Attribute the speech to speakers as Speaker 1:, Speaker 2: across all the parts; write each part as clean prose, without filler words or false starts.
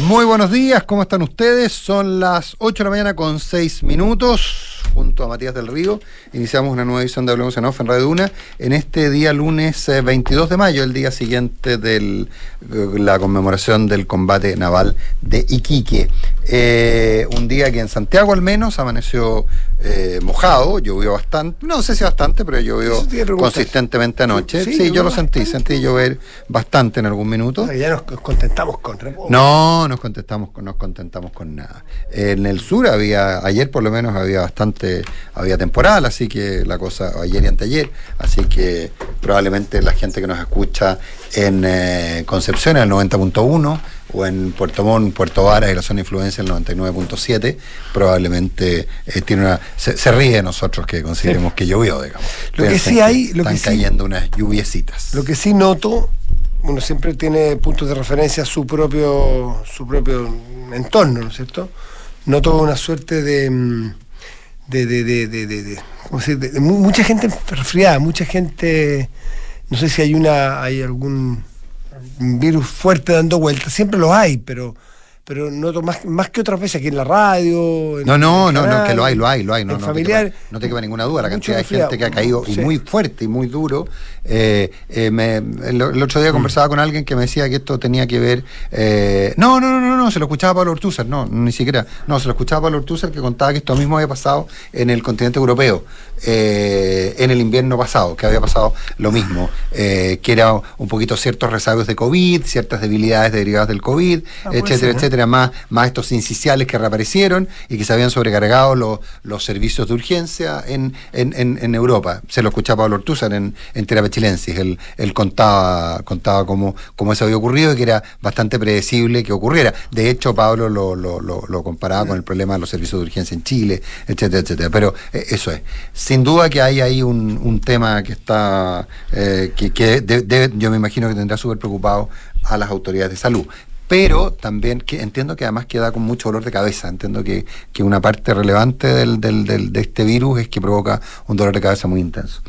Speaker 1: Muy buenos días, ¿cómo están ustedes? Son las 8 de la mañana con 6 minutos. Junto a Matías del Río iniciamos una nueva edición de Hablemos en Off en Radio Duna en este día lunes 22 de mayo, el día siguiente de la conmemoración del combate naval de Iquique. Un día que en Santiago al menos amaneció mojado, llovió bastante, no sé si bastante, pero llovió consistentemente anoche. Sí, yo lo sentí llover bastante en algún minuto.
Speaker 2: Ya nos contentamos con reposo.
Speaker 1: No, nos contentamos con nada. En el sur ayer por lo menos había temporal, así que la cosa, ayer y anteayer, así que probablemente la gente que nos escucha en Concepción, en el 90.1, o en Puerto Montt, Puerto Varas y la zona de influencia, el 99.7, probablemente se ríe de nosotros que consideremos que llovió, digamos.
Speaker 2: Lo que sí hay,
Speaker 1: están cayendo unas lluviecitas.
Speaker 2: Lo que sí noto, uno siempre tiene puntos de referencia a su propio entorno, ¿no es cierto? Noto una suerte de ¿cómo decir? De mucha gente resfriada, mucha gente, no sé si hay algún virus fuerte dando vueltas, siempre los hay, pero noto más que otras veces aquí en la radio.
Speaker 1: No, que lo hay. No,
Speaker 2: familiar,
Speaker 1: no te quepa ninguna duda, la cantidad de gente que ha caído, y muy fuerte y muy duro. El otro día conversaba con alguien que me decía que esto tenía que ver. No, se lo escuchaba Pablo Ortúzar, se lo escuchaba Pablo Ortúzar, que contaba que esto mismo había pasado en el continente europeo, en el invierno pasado, que había pasado lo mismo, que era un poquito ciertos rezagos de COVID, ciertas debilidades derivadas del COVID, etcétera, más estos incisionales que reaparecieron y que se habían sobrecargado los servicios de urgencia en Europa. Se lo escuchaba Pablo Ortúzar en Terapia Chilensis. Él contaba cómo eso había ocurrido y que era bastante predecible que ocurriera. De hecho, Pablo lo comparaba con el problema de los servicios de urgencia en Chile, etcétera. Pero eso es. Sin duda que hay ahí un tema que está yo me imagino que tendrá súper preocupado a las autoridades de salud. Pero también que entiendo que además queda con mucho dolor de cabeza. Entiendo que una parte relevante de este virus es que provoca un dolor de cabeza muy intenso.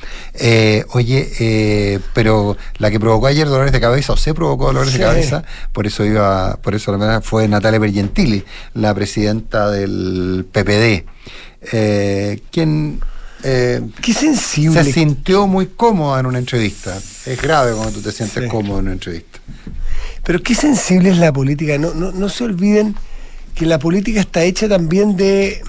Speaker 1: Pero la que provocó ayer dolores de cabeza, o se provocó dolores de cabeza, por eso la verdad fue Natalia Pergentili, la presidenta del PPD, quien
Speaker 2: qué sensible.
Speaker 1: Se sintió muy cómoda en una entrevista. Es grave cuando tú te sientes cómodo en una entrevista.
Speaker 2: Pero qué sensible es la política. No se olviden que la política está hecha también de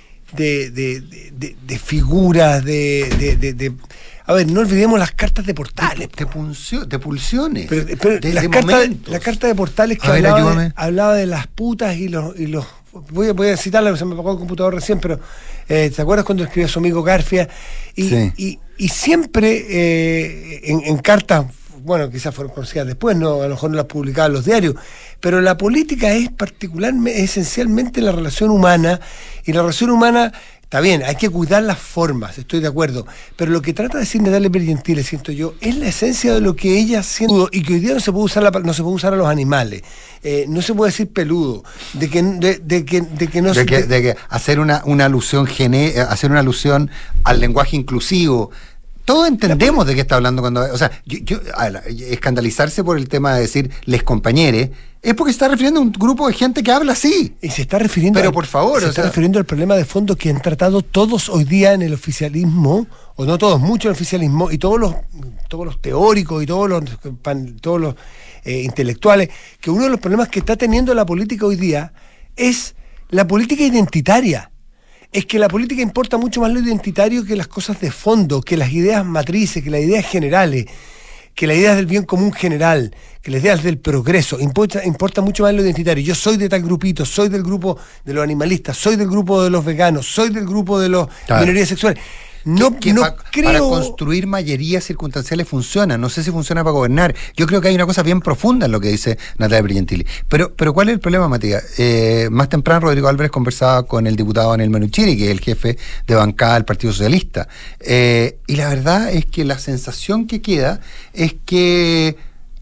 Speaker 2: figuras, a ver, no olvidemos las cartas de Portales.
Speaker 1: De pulsiones.
Speaker 2: Pero la carta de Portales que hablaba de las putas y los voy a citarla, se me apagó el computador recién, pero ¿te acuerdas cuando escribió su amigo Garfia? Y siempre en cartas, bueno, quizás fueron conocidas después, a lo mejor no las publicaban los diarios, pero la política es esencialmente la relación humana, y la relación humana, está bien, hay que cuidar las formas, estoy de acuerdo, pero lo que trata de decir Natalia Pergentili, siento yo, es la esencia de lo que ella siente, y que hoy día no se puede usar a los animales, no se puede decir peludo, de que
Speaker 1: hacer una alusión al lenguaje inclusivo. Todos entendemos de qué está hablando cuando... O sea, escandalizarse por el tema de decir les compañeres es porque se está refiriendo a un grupo de gente que habla así.
Speaker 2: Y se está refiriendo...
Speaker 1: Pero por favor...
Speaker 2: Se está refiriendo al problema de fondo que han tratado todos hoy día en el oficialismo, o no todos, muchos en el oficialismo, y todos los teóricos y todos los intelectuales, que uno de los problemas que está teniendo la política hoy día es la política identitaria. Es que la política importa mucho más lo identitario que las cosas de fondo, que las ideas matrices, que las ideas generales, que las ideas del bien común general, que las ideas del progreso. Importa mucho más lo identitario. Yo soy de tal grupito, soy del grupo de los animalistas, soy del grupo de los veganos, soy del grupo de los minorías sexuales. Creo...
Speaker 1: Para construir mayorías circunstanciales funciona. No sé si funciona para gobernar. Yo creo que hay una cosa bien profunda en lo que dice Natalia Pergentili. Pero ¿cuál es el problema, Matías? Más temprano Rodrigo Álvarez conversaba con el diputado Anel Manuchiri, que es el jefe de bancada del Partido Socialista. Y la verdad es que la sensación que queda es que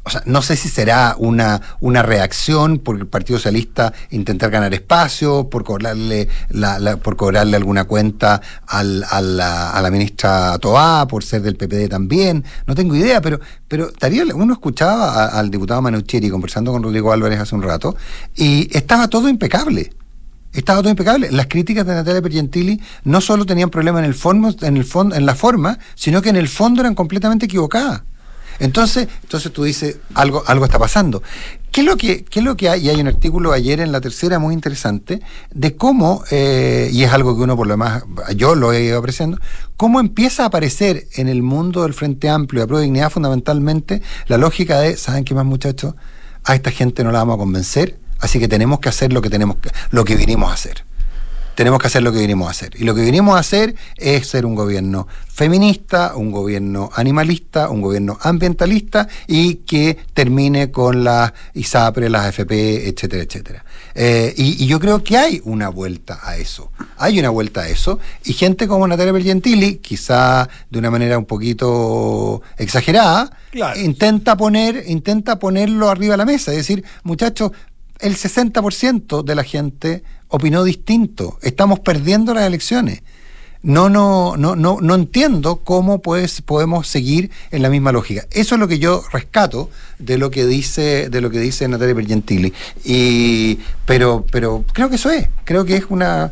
Speaker 1: O sea, no sé si será una reacción por el Partido Socialista intentar ganar espacio, por cobrarle alguna cuenta a la ministra Toá, por ser del PPD también. No tengo idea, pero uno escuchaba al diputado Manucheri conversando con Rodrigo Álvarez hace un rato, y estaba todo impecable. Las críticas de Natalia Pergentili no solo tenían problemas en la forma, sino que en el fondo eran completamente equivocadas. Entonces tú dices, algo está pasando. ¿Qué es lo que hay? Y hay un artículo ayer en La Tercera muy interesante de cómo, y es algo que uno por lo demás, yo lo he ido apreciando, cómo empieza a aparecer en el mundo del Frente Amplio y de Prueba de Dignidad fundamentalmente la lógica de, ¿saben qué más, muchachos? A esta gente no la vamos a convencer, así que tenemos que hacer lo que vinimos a hacer. Tenemos que hacer lo que vinimos a hacer. Y lo que vinimos a hacer es ser un gobierno feminista, un gobierno animalista, un gobierno ambientalista y que termine con las ISAPRE, las AFP, etcétera, etcétera. Y yo creo que hay una vuelta a eso. Y gente como Natalia Pergentili, quizá de una manera un poquito exagerada, claro, intenta ponerlo arriba de la mesa. Es decir, muchachos, el 60% de la gente opinó distinto. Estamos perdiendo las elecciones. No entiendo cómo podemos seguir en la misma lógica. Eso es lo que yo rescato de lo que dice Natalia Pergentili. Pero creo que eso es. Creo que es una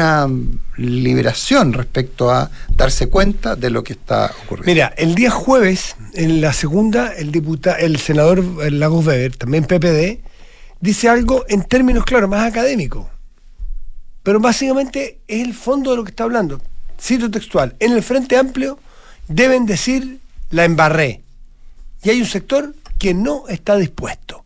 Speaker 1: liberación respecto a darse cuenta de lo que está ocurriendo.
Speaker 2: Mira, el día jueves, en la segunda, el senador Lagos Weber, también PPD, dice algo en términos, claro, más académicos. Pero básicamente es el fondo de lo que está hablando. Cito textual: en el Frente Amplio deben decir la embarré. Y hay un sector que no está dispuesto.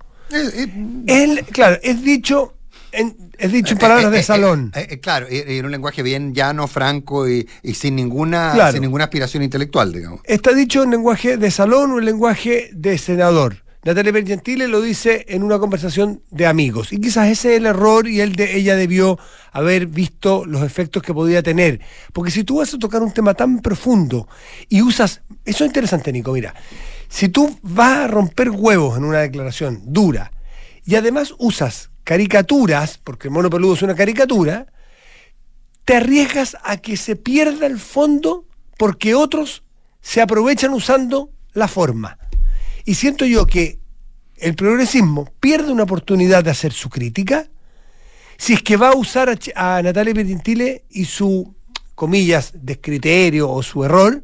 Speaker 2: Claro, es dicho en palabras de salón.
Speaker 1: Claro, en un lenguaje bien llano, franco y sin ninguna aspiración intelectual, digamos.
Speaker 2: Está dicho en lenguaje de salón o en lenguaje de senador. Natalia Pergentili lo dice en una conversación de amigos, y quizás ese es el error, y ella debió haber visto los efectos que podía tener, porque si tú vas a tocar un tema tan profundo y usas, eso es interesante, Nico, mira, si tú vas a romper huevos en una declaración dura y además usas caricaturas, porque el mono peludo es una caricatura, te arriesgas a que se pierda el fondo porque otros se aprovechan usando la forma. Y siento yo que el progresismo pierde una oportunidad de hacer su crítica si es que va a usar a Natalia Pergentili y su, comillas, descriterio o su error,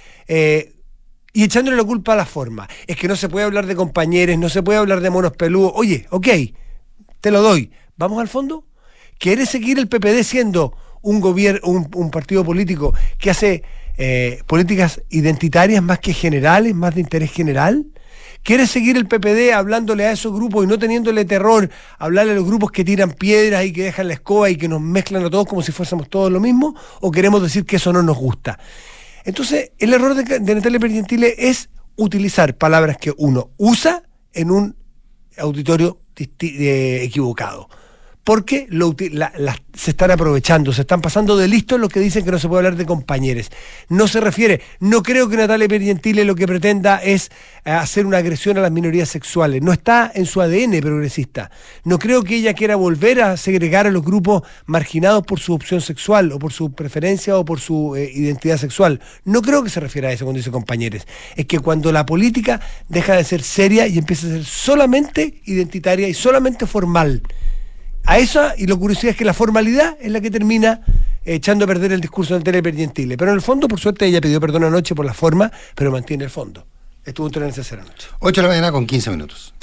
Speaker 2: y echándole la culpa a la forma. Es que no se puede hablar de compañeros, no se puede hablar de monos peludos. Oye, ok, te lo doy. ¿Vamos al fondo? ¿Quieres seguir el PPD siendo un partido político que hace políticas identitarias más que generales, más de interés general? ¿Quieres seguir el PPD hablándole a esos grupos y no teniéndole terror, hablarle a los grupos que tiran piedras y que dejan la escoba y que nos mezclan a todos como si fuésemos todos lo mismo? ¿O queremos decir que eso no nos gusta? Entonces, el error de Natalia Pergentili es utilizar palabras que uno usa en un auditorio equivocado. Porque se están aprovechando, se están pasando de listo los que dicen que no se puede hablar de compañeros. No se refiere, no creo que Natalia Pergentili lo que pretenda es hacer una agresión a las minorías sexuales. No está en su ADN progresista. No creo que ella quiera volver a segregar a los grupos marginados por su opción sexual o por su preferencia o por su identidad sexual. No creo que se refiera a eso cuando dice compañeros. Es que cuando la política deja de ser seria y empieza a ser solamente identitaria y solamente formal, a eso, y lo curioso es que la formalidad es la que termina echando a perder el discurso de Natalia Pergentili. Pero en el fondo, por suerte, ella pidió perdón anoche por la forma, pero mantiene el fondo. Estuvo en Tolerancia Cero anoche.
Speaker 1: 8 de la mañana con 15 minutos.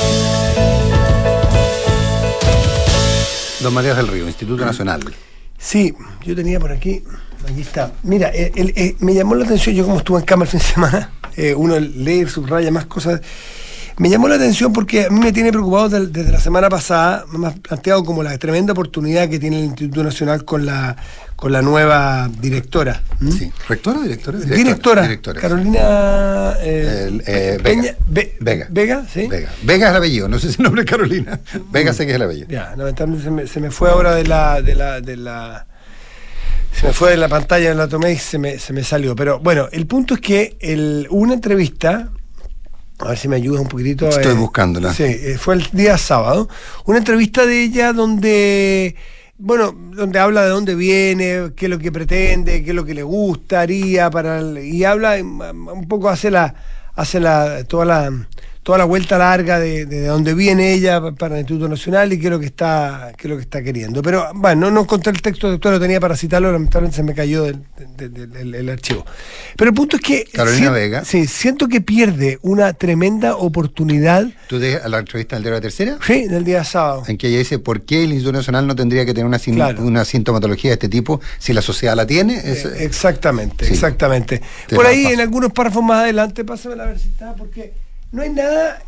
Speaker 1: Don Matías del Río, Instituto Nacional.
Speaker 2: Sí, yo tenía por aquí está. Mira, me llamó la atención, yo como estuve en cama el fin de semana, uno lee, subraya más cosas. Me llamó la atención porque a mí me tiene preocupado desde la semana pasada. Me ha planteado como la tremenda oportunidad que tiene el Instituto Nacional con la nueva directora.
Speaker 1: Sí, ¿rectora o directora?
Speaker 2: Directora. Carolina
Speaker 1: Vega.
Speaker 2: Vega, sí.
Speaker 1: Vega es el apellido, no sé si el nombre es Carolina. Vega sé que es el apellido.
Speaker 2: Ya, lamentablemente se me fue ahora se me fue de la pantalla, la tomé y se me salió. Pero bueno, el punto es que hubo una entrevista A ver si me ayudas un poquitito.
Speaker 1: Estoy buscándola.
Speaker 2: Sí, fue el día sábado. Una entrevista de ella donde habla de dónde viene, qué es lo que pretende, qué es lo que le gustaría y habla un poco, hace toda la vuelta larga de dónde viene ella para el Instituto Nacional y qué es lo que está queriendo. Pero bueno, no encontré el texto, doctor, lo tenía para citarlo, lamentablemente se me cayó del archivo. Pero el punto es que
Speaker 1: Carolina Vega.
Speaker 2: Sí, siento que pierde una tremenda oportunidad.
Speaker 1: ¿Tú de la entrevista del día de la tercera?
Speaker 2: Sí, del día sábado.
Speaker 1: En que ella dice, ¿por qué el Instituto Nacional no tendría que tener una sintomatología de este tipo si la sociedad la tiene?
Speaker 2: Exactamente,
Speaker 1: sí.
Speaker 2: Exactamente. Por ahí, en algunos párrafos más adelante, pásamela a ver si está, porque no hay nada,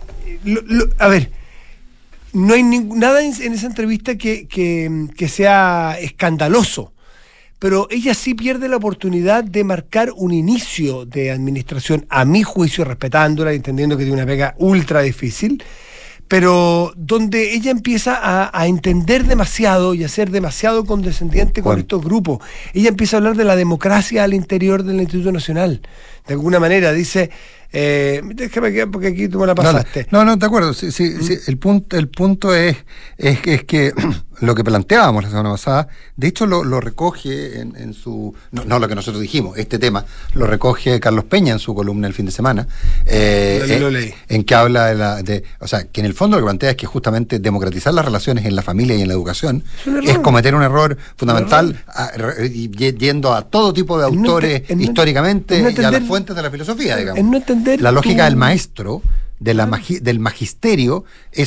Speaker 2: no hay nada en esa entrevista que sea escandaloso, pero ella sí pierde la oportunidad de marcar un inicio de administración, a mi juicio, respetándola y entendiendo que tiene una pega ultra difícil, pero donde ella empieza a entender demasiado y a ser demasiado condescendiente con estos grupos. Ella empieza a hablar de la democracia al interior del Instituto Nacional. De alguna manera dice, déjame quedar porque aquí tú me la pasaste.
Speaker 1: No, de acuerdo. Sí, el punto es que lo que planteábamos la semana pasada, de hecho lo recoge en su... No lo que nosotros dijimos, este tema, lo recoge Carlos Peña en su columna el fin de semana,
Speaker 2: lo leí.
Speaker 1: En que habla o sea, que en el fondo lo que plantea es que justamente democratizar las relaciones en la familia y en la educación es cometer un error fundamental, yendo a todo tipo de autores históricamente y a las fuentes de la filosofía, digamos. La lógica del maestro, del magisterio,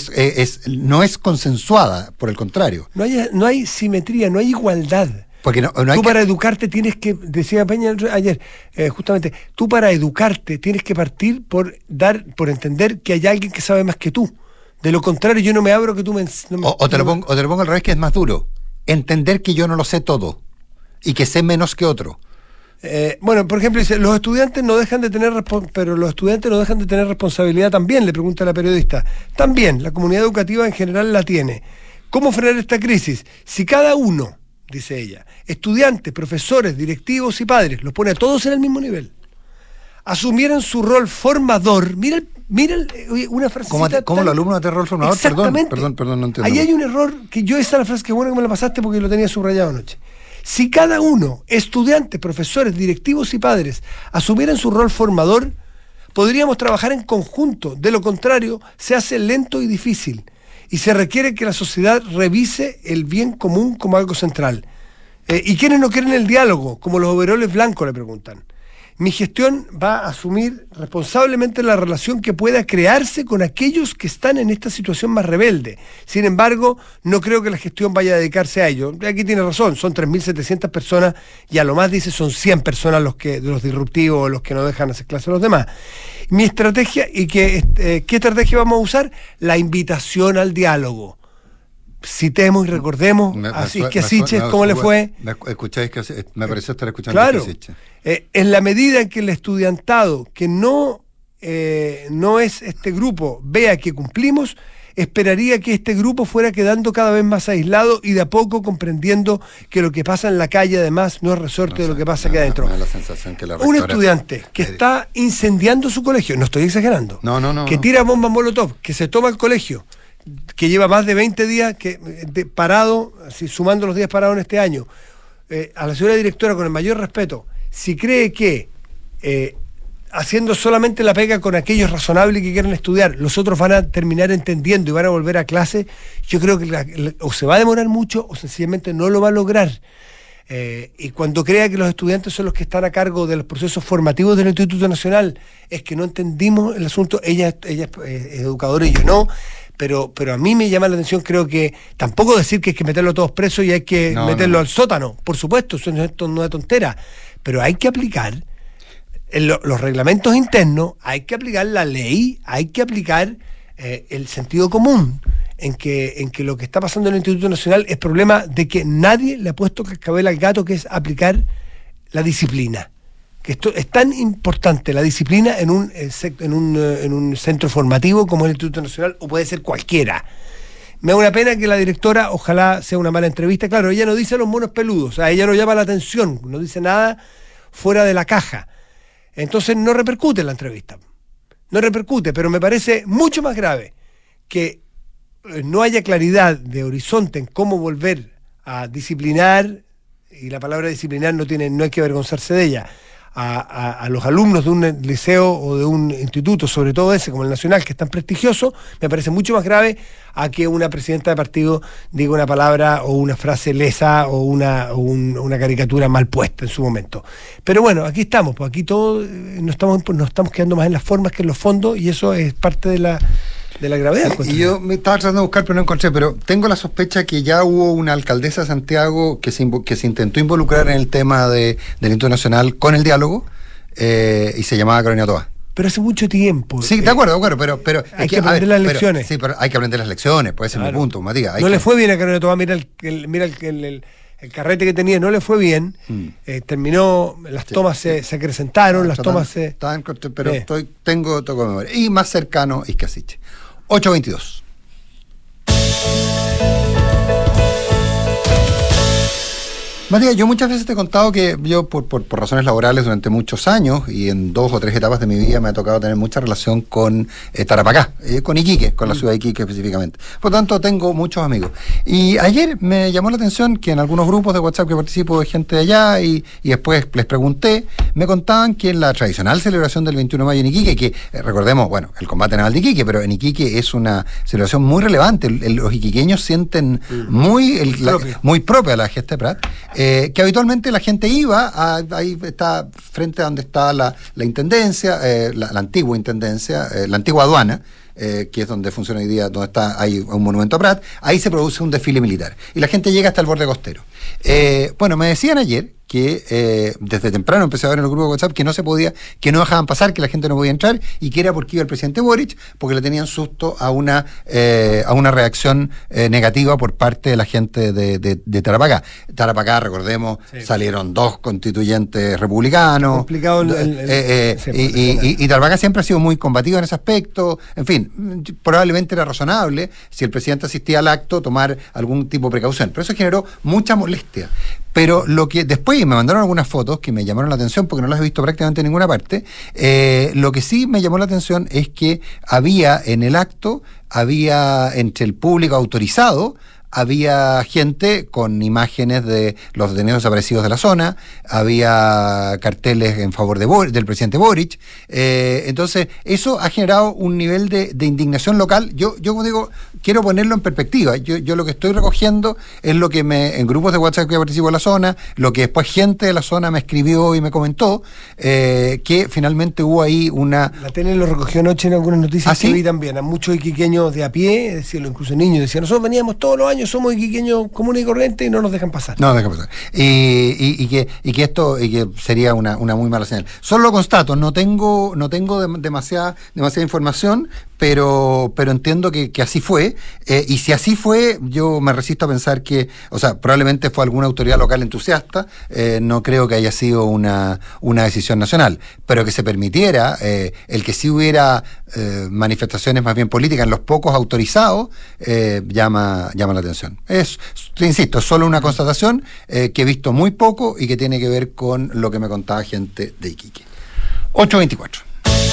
Speaker 1: no es consensuada, por el contrario.
Speaker 2: No hay simetría, no hay igualdad.
Speaker 1: Porque no hay
Speaker 2: para educarte tienes que, decía Peña ayer, justamente, tú para educarte tienes que partir por entender que hay alguien que sabe más que tú. De lo contrario, yo no me abro que tú me...
Speaker 1: O te lo pongo al revés, que es más duro. Entender que yo no lo sé todo y que sé menos que otro.
Speaker 2: Por ejemplo, dice, los estudiantes no dejan de tener responsabilidad también, le pregunta la periodista. También, la comunidad educativa en general la tiene. ¿Cómo frenar esta crisis? Si cada uno, dice ella, estudiantes, profesores, directivos y padres, los pone a todos en el mismo nivel, asumieran su rol formador, mira una frase.
Speaker 1: ¿Cómo los alumnos de rol formador?
Speaker 2: Exactamente.
Speaker 1: Perdón, no entiendo.
Speaker 2: Ahí hay un error, esa es la frase que bueno que me la pasaste porque lo tenía subrayado anoche. Si cada uno, estudiantes, profesores, directivos y padres, asumieran su rol formador, podríamos trabajar en conjunto. De lo contrario, se hace lento y difícil. Y se requiere que la sociedad revise el bien común como algo central. ¿Y quiénes no quieren el diálogo? Como los overoles blancos, le preguntan. Mi gestión va a asumir responsablemente la relación que pueda crearse con aquellos que están en esta situación más rebelde. Sin embargo, no creo que la gestión vaya a dedicarse a ello. Aquí tiene razón, son 3.700 personas y a lo más dice son 100 personas de los disruptivos, los que no dejan hacer clase a los demás. Mi estrategia, ¿qué estrategia vamos a usar? La invitación al diálogo. Citemos y recordemos a Siches cómo le fue.
Speaker 1: Me pareció estar escuchando.
Speaker 2: Claro, en la medida en que el estudiantado, que no es este grupo, vea que cumplimos, esperaría que este grupo fuera quedando cada vez más aislado y de a poco comprendiendo que lo que pasa en la calle además no es resorte de lo que pasa aquí adentro. Un estudiante que está incendiando su colegio, no estoy exagerando, que tira bombas Molotov, que se toma el colegio, que lleva más de 20 días parado, así, sumando los días parados en este año, a la señora directora, con el mayor respeto, si cree que haciendo solamente la pega con aquellos razonables que quieren estudiar, los otros van a terminar entendiendo y van a volver a clase, yo creo que o se va a demorar mucho o sencillamente no lo va a lograr. Y cuando crea que los estudiantes son los que están a cargo de los procesos formativos del Instituto Nacional, es que no entendimos el asunto. Ella es educadora y yo no. Pero a mí me llama la atención, creo que tampoco decir que hay que meterlo a todos presos y hay que meterlo al sótano, por supuesto, esto no es tontera, pero hay que aplicar los reglamentos internos, hay que aplicar la ley, hay que aplicar el sentido común, en que lo que está pasando en el Instituto Nacional es problema de que nadie le ha puesto cascabel al gato, que es aplicar la disciplina. Que esto es tan importante, la disciplina en un centro formativo como el Instituto Nacional, o puede ser cualquiera. Me da una pena que la directora, ojalá sea una mala entrevista, claro, ella no dice los monos peludos, o sea, ella no llama la atención, no dice nada fuera de la caja, entonces no repercute en la entrevista. no repercute, pero me parece mucho más grave que no haya claridad de horizonte en cómo volver a disciplinar, y la palabra disciplinar no hay que avergonzarse de ella, a los alumnos de un liceo o de un instituto, sobre todo ese como el Nacional, que es tan prestigioso, me parece mucho más grave a que una presidenta de partido diga una palabra o una frase lesa o una caricatura mal puesta en su momento. Pero bueno, aquí estamos, pues aquí todos nos estamos quedando más en las formas que en los fondos, y eso es parte de la gravedad.
Speaker 1: Y yo me estaba tratando de buscar, pero no encontré, pero tengo la sospecha que ya hubo una alcaldesa de Santiago que se intentó involucrar en el tema del Instituto Nacional con el diálogo, y se llamaba Carolina Toa.
Speaker 2: Pero hace mucho tiempo.
Speaker 1: Sí, de acuerdo, pero
Speaker 2: hay que aprender las lecciones.
Speaker 1: Sí, pero hay que aprender las lecciones, puede ser mi punto, Matías.
Speaker 2: No le fue bien a Carolina Toa, mira el carrete que tenía, no le fue bien. Terminó, las tomas se acrecentaron, las tomas se...
Speaker 1: Pero tengo memoria. Y más cercano, Iscasiche. 8:22. Matías, yo muchas veces te he contado que yo por razones laborales durante muchos años y en 2 o 3 etapas de mi vida me ha tocado tener mucha relación con Tarapacá, con Iquique, con la ciudad de Iquique específicamente. Por lo tanto, tengo muchos amigos. Y ayer me llamó la atención que en algunos grupos de WhatsApp que participo de gente de allá y después les pregunté, me contaban que en la tradicional celebración del 21 de mayo en Iquique, que recordemos, bueno, el combate naval de Iquique, pero en Iquique es una celebración muy relevante, los iquiqueños sienten muy propia la gesta de Prat, que habitualmente la gente iba, ahí está frente a donde está la intendencia, la antigua intendencia, la antigua aduana, que es donde funciona hoy día, donde hay un monumento a Prat, ahí se produce un desfile militar, y la gente llega hasta el borde costero. Bueno, me decían ayer que desde temprano empecé a ver en el grupo de WhatsApp que no se podía, que no dejaban pasar, que la gente no podía entrar, y que era porque iba el presidente Boric, porque le tenían susto a una reacción negativa por parte de la gente de Tarapacá. Tarapacá, recordemos, salieron 2 constituyentes republicanos. Complicado y Tarapacá siempre ha sido muy combativo en ese aspecto. En fin, probablemente era razonable, si el presidente asistía al acto, tomar algún tipo de precaución. Pero eso generó mucha molestia. Pero lo que después me mandaron algunas fotos que me llamaron la atención porque no las he visto prácticamente en ninguna parte. Lo que sí me llamó la atención es que había en el acto, entre el público autorizado, había gente con imágenes de los detenidos desaparecidos de la zona, había carteles en favor del presidente Boric, entonces eso ha generado un nivel de indignación local. Yo como digo, quiero ponerlo en perspectiva. Yo lo que estoy recogiendo es lo que en grupos de WhatsApp que participo en la zona, lo que después gente de la zona me escribió y me comentó, que finalmente hubo ahí una...
Speaker 2: La tele lo recogió anoche en algunas noticias que vi también, a muchos iquiqueños de a pie, decirlo, incluso niños, decían, nosotros veníamos todos los años, somos iquiqueños comunes y corrientes y no nos dejan pasar.
Speaker 1: No nos dejan pasar. Y que sería una muy mala señal. Solo lo constato, no tengo demasiada información, pero entiendo que así fue, y si así fue, yo me resisto a pensar que, o sea, probablemente fue alguna autoridad local entusiasta, no creo que haya sido una decisión nacional, pero que se permitiera el que sí hubiera manifestaciones más bien políticas en los pocos autorizados, llama la atención. Insisto, es solo una constatación que he visto muy poco y que tiene que ver con lo que me contaba gente de Iquique. 8:24.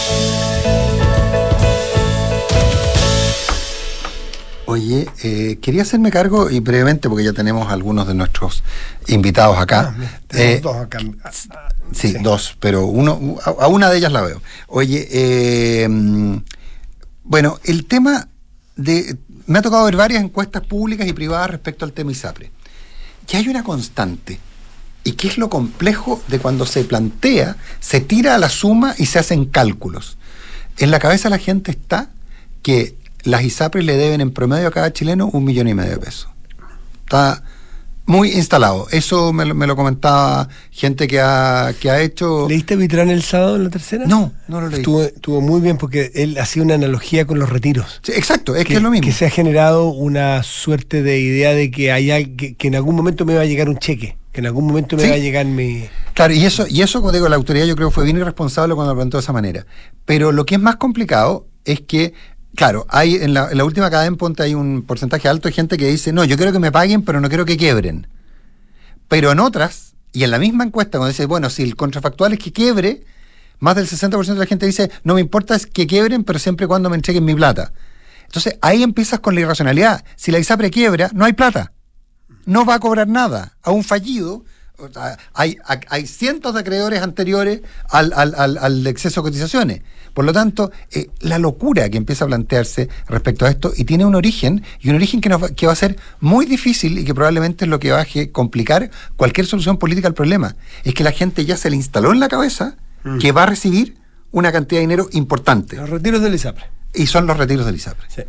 Speaker 1: Oye, quería hacerme cargo, y brevemente, porque ya tenemos algunos de nuestros invitados acá.
Speaker 2: Tenemos 2 acá.
Speaker 1: Sí, 2, pero a una de ellas la veo. Oye, bueno, el tema me ha tocado ver varias encuestas públicas y privadas respecto al tema ISAPRE. Que hay una constante, y que es lo complejo de cuando se plantea, se tira a la suma y se hacen cálculos. En la cabeza de la gente está que las ISAPRES le deben en promedio a cada chileno 1,5 millones de pesos. Está muy instalado. Eso me lo comentaba gente que ha hecho...
Speaker 2: ¿Leíste Vitrán el sábado en La Tercera?
Speaker 1: No lo leí.
Speaker 2: Estuvo muy bien porque él hacía una analogía con los retiros.
Speaker 1: Sí, exacto, que es lo mismo.
Speaker 2: Que se ha generado una suerte de idea de que en algún momento me va a llegar un cheque, que en algún momento me va a llegar mi...
Speaker 1: Claro, y eso, como digo, la autoridad yo creo fue bien irresponsable cuando lo planteó de esa manera. Pero lo que es más complicado es que, claro, hay en la última cadena ponte hay un porcentaje alto de gente que dice, no, yo quiero que me paguen, pero no quiero que quiebren. Pero en otras, y en la misma encuesta, cuando dice, bueno, si el contrafactual es que quiebre, Más del 60% de la gente dice, no me importa que quiebren, pero siempre y cuando me entreguen mi plata. Entonces, ahí empiezas con la irracionalidad. Si la ISAPRE quiebra, no hay plata. No va a cobrar nada. A un fallido, hay cientos de acreedores anteriores al exceso de cotizaciones. Por lo tanto, la locura que empieza a plantearse respecto a esto, y tiene un origen que va a ser muy difícil y que probablemente es lo que va a complicar cualquier solución política al problema. Es que la gente ya se le instaló en la cabeza que va a recibir una cantidad de dinero importante.
Speaker 2: Los retiros del ISAPRE.
Speaker 1: Y son los retiros del ISAPRE.
Speaker 2: Sí.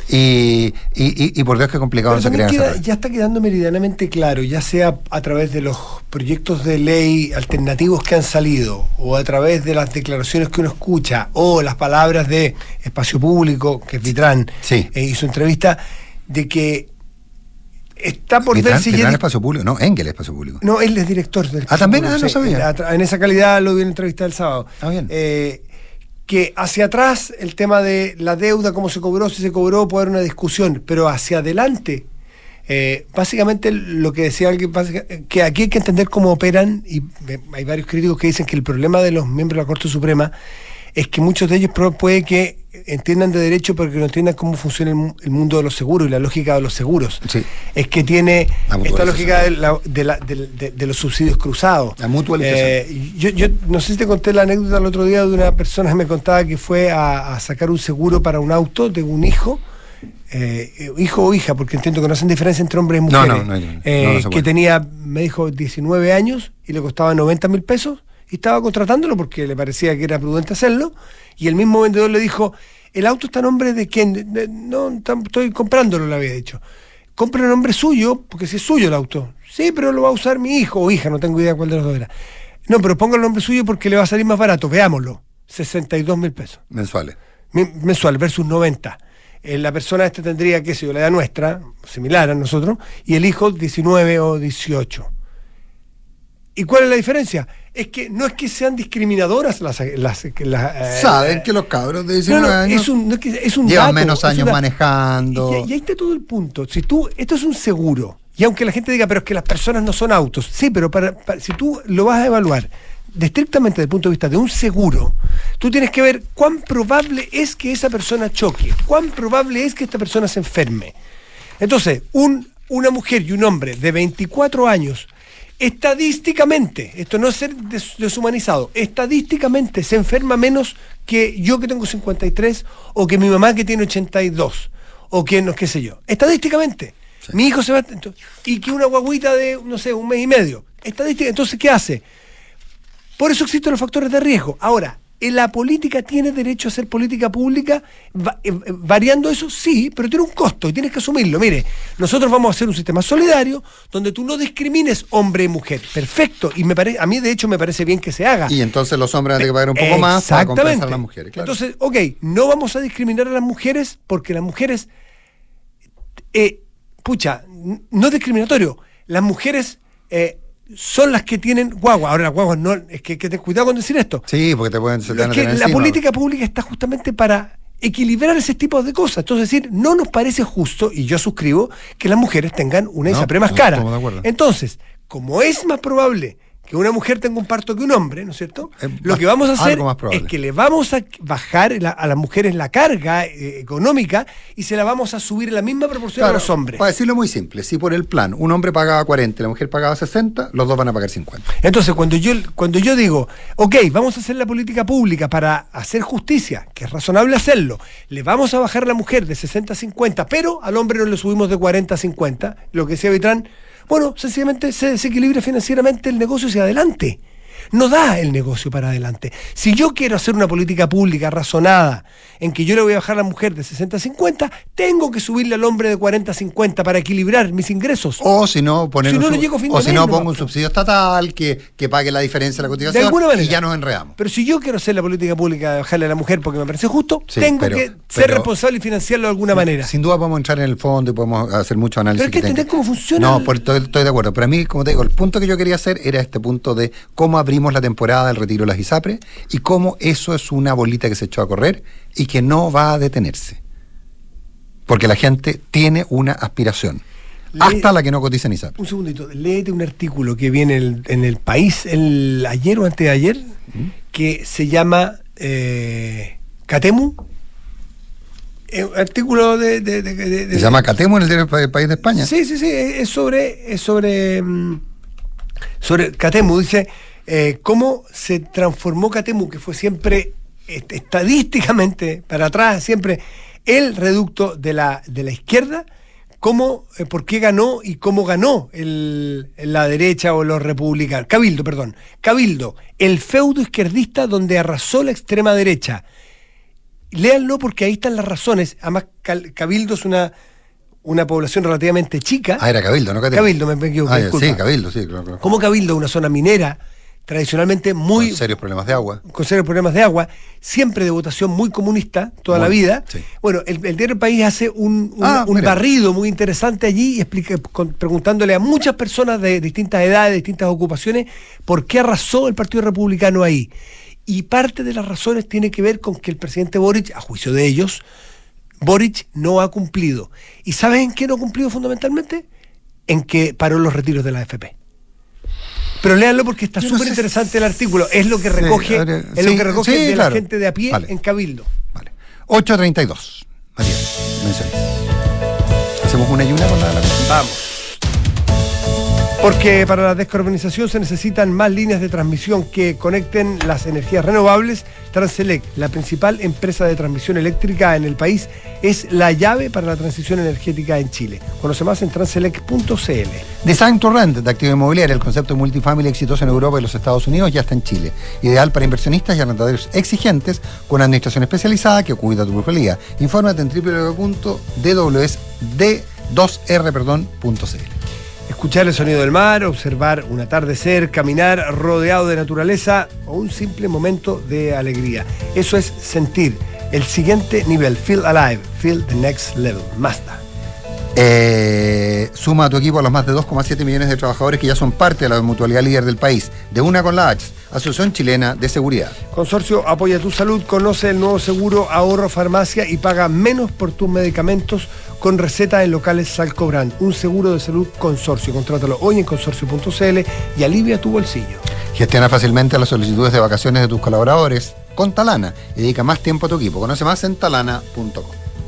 Speaker 1: Y por Dios que complicado no se crean.
Speaker 2: Ya está quedando meridianamente claro, ya sea a través de los proyectos de ley alternativos que han salido, o a través de las declaraciones que uno escucha, o las palabras de Espacio Público, que es Vitrán, hizo entrevista, de que está por verse...
Speaker 1: ¿Vitrán Espacio Público? No, Engel Espacio Público.
Speaker 2: No, él es director del...
Speaker 1: También, no sabía.
Speaker 2: En esa calidad lo vi en la entrevista del sábado.
Speaker 1: Bien.
Speaker 2: Que hacia atrás el tema de la deuda, cómo se cobró, si se cobró, puede haber una discusión, pero hacia adelante, básicamente lo que decía alguien, que aquí hay que entender cómo operan, y hay varios críticos que dicen que el problema de los miembros de la Corte Suprema es que muchos de ellos puede que entiendan de derecho, pero que no entiendan cómo funciona el mundo de los seguros y la lógica de los seguros.
Speaker 1: Sí.
Speaker 2: Es que tiene esta lógica de los subsidios cruzados.
Speaker 1: La mutualización.
Speaker 2: Yo no sé si te conté la anécdota el otro día de una persona que me contaba que fue a sacar un seguro para un auto de un hijo, hijo o hija, porque entiendo que no hacen diferencia entre hombres y mujeres, que tenía, me dijo, 19 años y le costaba 90.000 pesos. Y estaba contratándolo porque le parecía que era prudente hacerlo, y el mismo vendedor le dijo, el auto está a nombre de quién, no, estoy comprándolo, le había dicho. Compre el nombre suyo, porque si es suyo el auto. Sí, pero lo va a usar mi hijo o hija, no tengo idea cuál de los dos era. No, pero ponga el nombre suyo porque le va a salir más barato, veámoslo. 62.000 pesos.
Speaker 1: Mensuales.
Speaker 2: Mensual versus 90. La persona tendría, qué sé yo, la edad nuestra, similar a nosotros, y el hijo 19 o 18. ¿Y cuál es la diferencia? Es que no es que sean discriminadoras
Speaker 1: saben que los cabros de 19 años
Speaker 2: es un
Speaker 1: llevan
Speaker 2: dato,
Speaker 1: menos años manejando.
Speaker 2: Y ahí está todo el punto. Esto es un seguro, y aunque la gente diga, pero es que las personas no son autos, sí, pero si tú lo vas a evaluar estrictamente desde el punto de vista de un seguro, tú tienes que ver cuán probable es que esa persona choque, cuán probable es que esta persona se enferme. Entonces, una mujer y un hombre de 24 años, estadísticamente, esto no es ser deshumanizado, estadísticamente se enferma menos que yo que tengo 53, o que mi mamá que tiene 82, o que no, qué sé yo. Estadísticamente. Sí. Mi hijo se va... Y que una guaguita de, no sé, 1 mes y medio. Estadística. Entonces, ¿qué hace? Por eso existen los factores de riesgo. Ahora, ¿la política tiene derecho a ser política pública? Variando eso, sí, pero tiene un costo y tienes que asumirlo. Mire, nosotros vamos a hacer un sistema solidario donde tú no discrimines hombre y mujer. Perfecto. Y a mí, de hecho, me parece bien que se haga.
Speaker 1: Y entonces los hombres tienen que pagar un poco más para compensar a las mujeres. Claro.
Speaker 2: Entonces, no vamos a discriminar a las mujeres porque las mujeres... no es discriminatorio. Las mujeres... son las que tienen guagua. Ahora las guaguas no, es que ten cuidado con decir esto.
Speaker 1: Sí, porque
Speaker 2: la política pública está justamente para equilibrar ese tipo de cosas. Entonces, decir, no nos parece justo, y yo suscribo, que las mujeres tengan una ISAPRE más cara. Entonces, como es más probable que una mujer tenga un parto que un hombre, ¿no es cierto? Lo que vamos a hacer es que le vamos a bajar a las mujeres la carga económica y se la vamos a subir en la misma proporción a los hombres.
Speaker 1: Para decirlo muy simple, si por el plan un hombre pagaba 40 y la mujer pagaba 60, los dos van a pagar 50.
Speaker 2: Entonces, cuando yo digo, vamos a hacer la política pública para hacer justicia, que es razonable hacerlo, le vamos a bajar a la mujer de 60 a 50, pero al hombre no le subimos de 40 a 50, lo que decía Vitrán, bueno, sencillamente se desequilibra financieramente el negocio hacia adelante. No da el negocio para adelante. Si yo quiero hacer una política pública razonada, en que yo le voy a bajar a la mujer de 60 a 50, tengo que subirle al hombre de 40 a 50 para equilibrar mis ingresos.
Speaker 1: O si no, pongo un subsidio estatal que pague la diferencia de la cotización, de alguna manera, y ya nos enredamos.
Speaker 2: Pero si yo quiero hacer la política pública de bajarle a la mujer porque me parece justo, tengo que ser responsable y financiarlo de alguna manera.
Speaker 1: Sin duda podemos entrar en el fondo y podemos hacer mucho análisis.
Speaker 2: Pero hay que entender cómo funciona.
Speaker 1: No, estoy de acuerdo. Pero a mí, como te digo, el punto que yo quería hacer era este punto de cómo abrimos la temporada del retiro de las ISAPRE y cómo eso es una bolita que se echó a correr y que no va a detenerse. Porque la gente tiene una aspiración. hasta la que no cotiza en ISAPRE.
Speaker 2: Un segundito, léete un artículo que viene en el País ayer o antes de ayer, que se llama Catemu. Artículo
Speaker 1: ¿Se llama Catemu en el diario del País de España?
Speaker 2: Sí, es sobre Catemu. Dice cómo se transformó Catemu, que fue siempre estadísticamente para atrás, siempre el reducto de la izquierda, por qué ganó y cómo ganó la derecha o los republicanos. Cabildo, el feudo izquierdista donde arrasó la extrema derecha. Léanlo porque ahí están las razones. Además, Cabildo es una población relativamente chica.
Speaker 1: Era Cabildo, ¿no?
Speaker 2: Cabildo, me equivoqué, disculpa.
Speaker 1: Sí, Cabildo, sí, claro.
Speaker 2: Como Cabildo es una zona minera, tradicionalmente muy...
Speaker 1: Con serios problemas de agua.
Speaker 2: Siempre de votación muy comunista, toda la vida. Sí. Bueno, el diario El País hace un barrido muy interesante allí y explica, preguntándole a muchas personas de distintas edades, de distintas ocupaciones, por qué arrasó el Partido Republicano ahí. Y parte de las razones tiene que ver con que el presidente Boric, a juicio de ellos, Boric no ha cumplido. ¿Y sabes en qué no ha cumplido fundamentalmente? En que paró los retiros de la AFP. Pero léanlo porque está súper interesante el artículo. Es lo que recoge, de la gente de a pie en Cabildo.
Speaker 1: Vale. 8:32. María, menciones. ¿Hacemos una y una con la?
Speaker 2: Vamos. Porque para la descarbonización se necesitan más líneas de transmisión que conecten las energías renovables. Transelec, la principal empresa de transmisión eléctrica en el país, es la llave para la transición energética en Chile. Conoce más en transelec.cl.
Speaker 1: Design to Rent, de activo inmobiliario, el concepto de multifamily exitoso en Europa y los Estados Unidos, ya está en Chile. Ideal para inversionistas y arrendatarios exigentes, con administración especializada que cuida tu plusvalía. Infórmate en www.d2r.cl.
Speaker 2: Escuchar el sonido del mar, observar un atardecer, caminar rodeado de naturaleza o un simple momento de alegría. Eso es sentir el siguiente nivel. Feel alive, feel the next level. Mazda.
Speaker 1: Suma a tu equipo a los más de 2,7 millones de trabajadores que ya son parte de la mutualidad líder del país. De una con la H, Asociación Chilena de Seguridad.
Speaker 2: Consorcio Apoya tu Salud. Conoce el nuevo seguro Ahorro Farmacia y paga menos por tus medicamentos con receta en locales Salcobrand. Un seguro de salud Consorcio. Contrátalo hoy en consorcio.cl y alivia tu bolsillo.
Speaker 1: Gestiona fácilmente las solicitudes de vacaciones de tus colaboradores con Talana y dedica más tiempo a tu equipo. Conoce más en talana.com.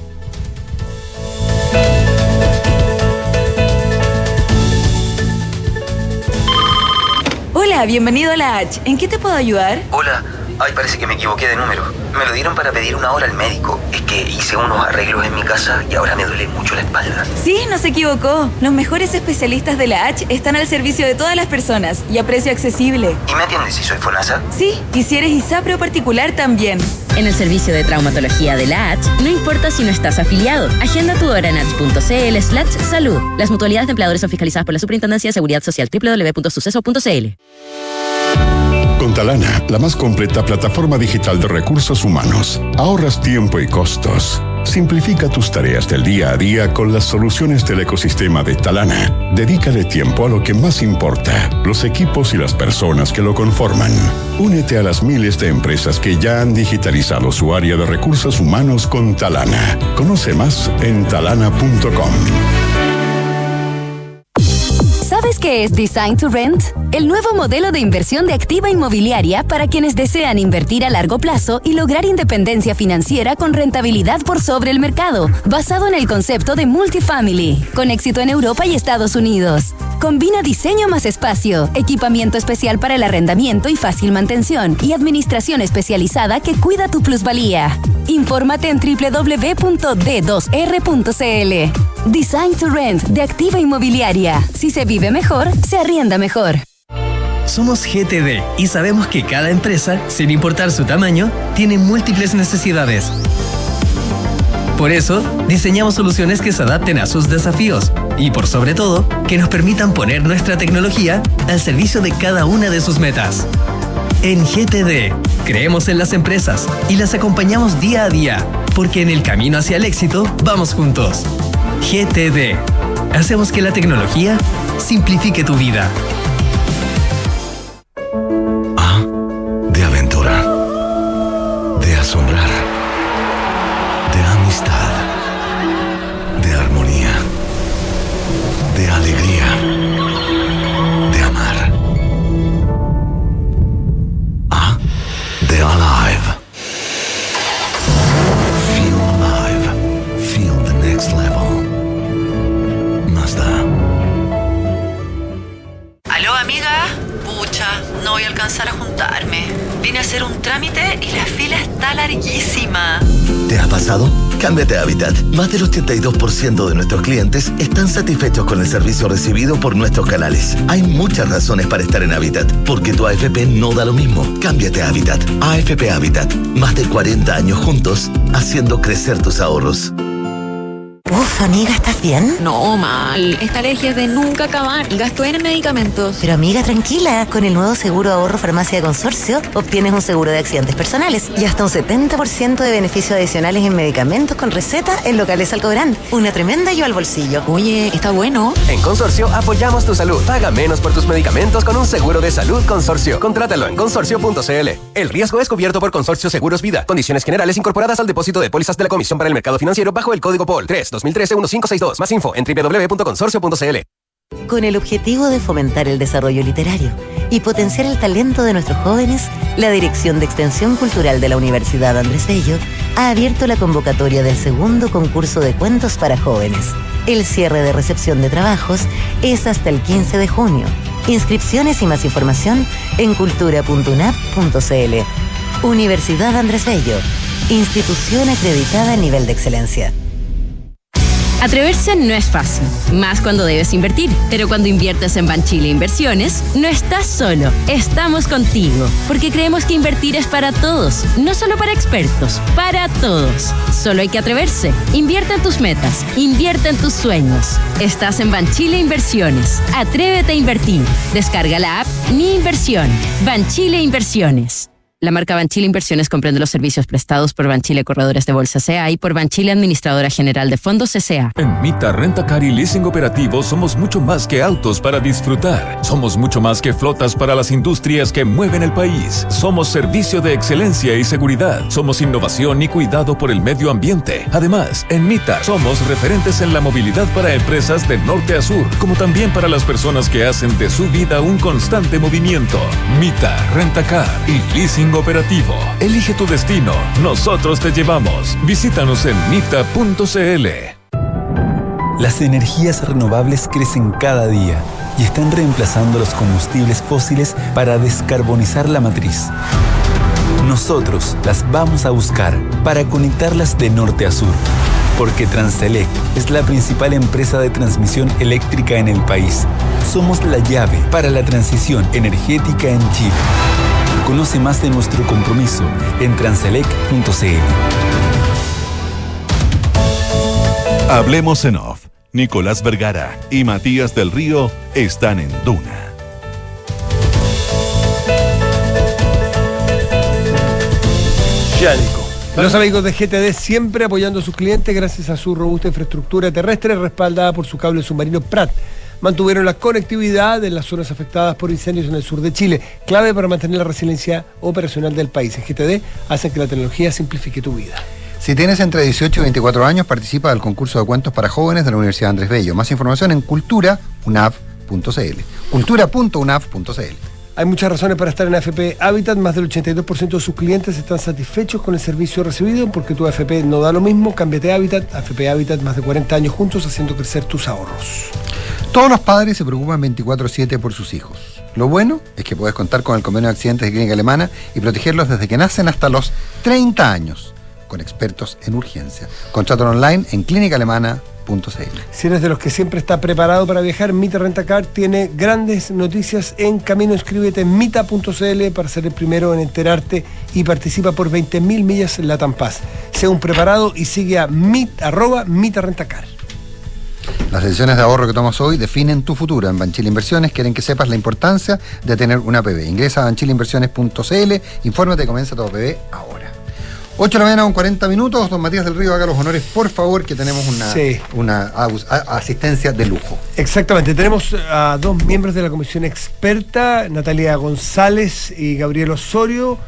Speaker 3: Hola, bienvenido a la H. ¿En qué te puedo ayudar?
Speaker 4: Hola. Ay, parece que me equivoqué de número. Me lo dieron para pedir una hora al médico. Es que hice unos arreglos en mi casa y ahora me duele mucho la espalda.
Speaker 3: Sí, no se equivocó. Los mejores especialistas de la H están al servicio de todas las personas y a precio accesible.
Speaker 4: ¿Y me atiendes si soy FONASA?
Speaker 3: Sí, y si eres ISAPRE o particular también.
Speaker 5: En el servicio de traumatología de la H, no importa si no estás afiliado. Agenda tu hora en h.cl/salud. Las mutualidades de empleadores son fiscalizadas por la Superintendencia de Seguridad Social. www.suceso.cl.
Speaker 6: Con Talana, la más completa plataforma digital de recursos humanos, ahorras tiempo y costos. Simplifica tus tareas del día a día con las soluciones del ecosistema de Talana. Dedícale tiempo a lo que más importa, los equipos y las personas que lo conforman. Únete a las miles de empresas que ya han digitalizado su área de recursos humanos con Talana. Conoce más en talana.com.
Speaker 5: ¿Sabes qué es Design to Rent? El nuevo modelo de inversión de activa inmobiliaria para quienes desean invertir a largo plazo y lograr independencia financiera con rentabilidad por sobre el mercado, basado en el concepto de multifamily, con éxito en Europa y Estados Unidos. Combina diseño más espacio, equipamiento especial para el arrendamiento y fácil mantención, y administración especializada que cuida tu plusvalía. Infórmate en www.d2r.cl. Design to Rent de Activa Inmobiliaria. Si se vive mejor, se arrienda mejor.
Speaker 7: Somos GTD y sabemos que cada empresa, sin importar su tamaño, tiene múltiples necesidades. Por eso, diseñamos soluciones que se adapten a sus desafíos y, por sobre todo, que nos permitan poner nuestra tecnología al servicio de cada una de sus metas. En GTD, creemos en las empresas y las acompañamos día a día, porque en el camino hacia el éxito vamos juntos. GTD. Hacemos que la tecnología simplifique tu vida.
Speaker 8: A de aventura, de asombrar, de amistad, de armonía, de
Speaker 9: hacer un trámite y la fila está larguísima.
Speaker 8: ¿Te ha pasado? Cámbiate a Habitat. Más del 82% de nuestros clientes están satisfechos con el servicio recibido por nuestros canales. Hay muchas razones para estar en Habitat, porque tu AFP no da lo mismo. Cámbiate a Habitat. AFP Habitat. Más de 40 años juntos, haciendo crecer tus ahorros.
Speaker 10: Uf, amiga, ¿estás bien?
Speaker 11: No, mal. Esta alergia es de nunca acabar y gasto en medicamentos.
Speaker 10: Pero amiga, tranquila. Con el nuevo seguro ahorro farmacia de Consorcio, obtienes un seguro de accidentes personales y hasta un 70% de beneficios adicionales en medicamentos con receta en locales Alcobrand. Una tremenda ayuda al bolsillo.
Speaker 11: Oye, está bueno.
Speaker 12: En Consorcio apoyamos tu salud. Paga menos por tus medicamentos con un seguro de salud Consorcio. Contrátalo en consorcio.cl. El riesgo es cubierto por Consorcio Seguros Vida. Condiciones generales incorporadas al depósito de pólizas de la Comisión para el Mercado Financiero bajo el código POL 3-2013-1562. Más info en www.consorcio.cl.
Speaker 10: Con el objetivo de fomentar el desarrollo literario y potenciar el talento de nuestros jóvenes, la Dirección de Extensión Cultural de la Universidad Andrés Bello ha abierto la convocatoria del segundo concurso de cuentos para jóvenes. El cierre de recepción de trabajos es hasta el 15 de junio. Inscripciones y más información en cultura.unap.cl. Universidad Andrés Bello, institución acreditada a nivel de excelencia.
Speaker 5: Atreverse no es fácil, más cuando debes invertir. Pero cuando inviertes en Banchile Inversiones, no estás solo, estamos contigo. Porque creemos que invertir es para todos, no solo para expertos, para todos. Solo hay que atreverse. Invierte en tus metas, invierte en tus sueños. Estás en Banchile Inversiones. Atrévete a invertir. Descarga la app Mi Inversión. Banchile Inversiones. La marca Banchile Inversiones comprende los servicios prestados por Banchile Corredores de Bolsa S.A. y por Banchile Administradora General de Fondos S.A.
Speaker 13: En Mita Rentacar y Leasing Operativo somos mucho más que autos para disfrutar. Somos mucho más que flotas para las industrias que mueven el país. Somos servicio de excelencia y seguridad. Somos innovación y cuidado por el medio ambiente. Además, en Mita somos referentes en la movilidad para empresas de norte a sur, como también para las personas que hacen de su vida un constante movimiento. Mita Rentacar y Leasing Operativo. Elige tu destino. Nosotros te llevamos. Visítanos en mita.cl.
Speaker 14: Las energías renovables crecen cada día y están reemplazando los combustibles fósiles para descarbonizar la matriz. Nosotros las vamos a buscar para conectarlas de norte a sur. Porque Transelec es la principal empresa de transmisión eléctrica en el país. Somos la llave para la transición energética en Chile. Conoce más de nuestro compromiso en transelec.cl.
Speaker 15: Hablemos en off. Nicolás Vergara y Matías del Río están en Duna.
Speaker 2: Ya, Nico. Los amigos de GTD siempre apoyando a sus clientes gracias a su robusta infraestructura terrestre respaldada por su cable submarino Prat. Mantuvieron la conectividad en las zonas afectadas por incendios en el sur de Chile, clave para mantener la resiliencia operacional del país. En GTD hacen que la tecnología simplifique tu vida.
Speaker 1: Si tienes entre 18 y 24 años, participa del concurso de cuentos para jóvenes de la Universidad Andrés Bello. Más información en cultura.unap.cl. cultura.unap.cl.
Speaker 2: Hay muchas razones para estar en AFP Habitat. Más del 82% de sus clientes están satisfechos con el servicio recibido. Porque tu AFP no da lo mismo, cámbiate a Habitat. AFP Habitat, más de 40 años juntos haciendo crecer tus ahorros.
Speaker 1: Todos los padres se preocupan 24/7 por sus hijos. Lo bueno es que puedes contar con el convenio de accidentes de Clínica Alemana y protegerlos desde que nacen hasta los 30 años, con expertos en urgencia. Contrato online en clinicalemana.cl.
Speaker 2: Si eres de los que siempre está preparado para viajar, Mita Rentacar tiene grandes noticias en camino. Inscríbete en mita.cl para ser el primero en enterarte y participa por 20.000 millas en Latam Paz. Sea un preparado y sigue a @Mita Rentacar.
Speaker 1: Las decisiones de ahorro que tomas hoy definen tu futuro. En Banchile Inversiones quieren que sepas la importancia de tener una APB. Ingresa a banchileinversiones.cl, infórmate y comienza tu APB ahora. 8 de la mañana con 40 minutos. Don Matías del Río, haga los honores, por favor, que tenemos una asistencia de lujo.
Speaker 2: Exactamente. Tenemos a dos miembros de la comisión experta, Natalia González y Gabriel Osorio.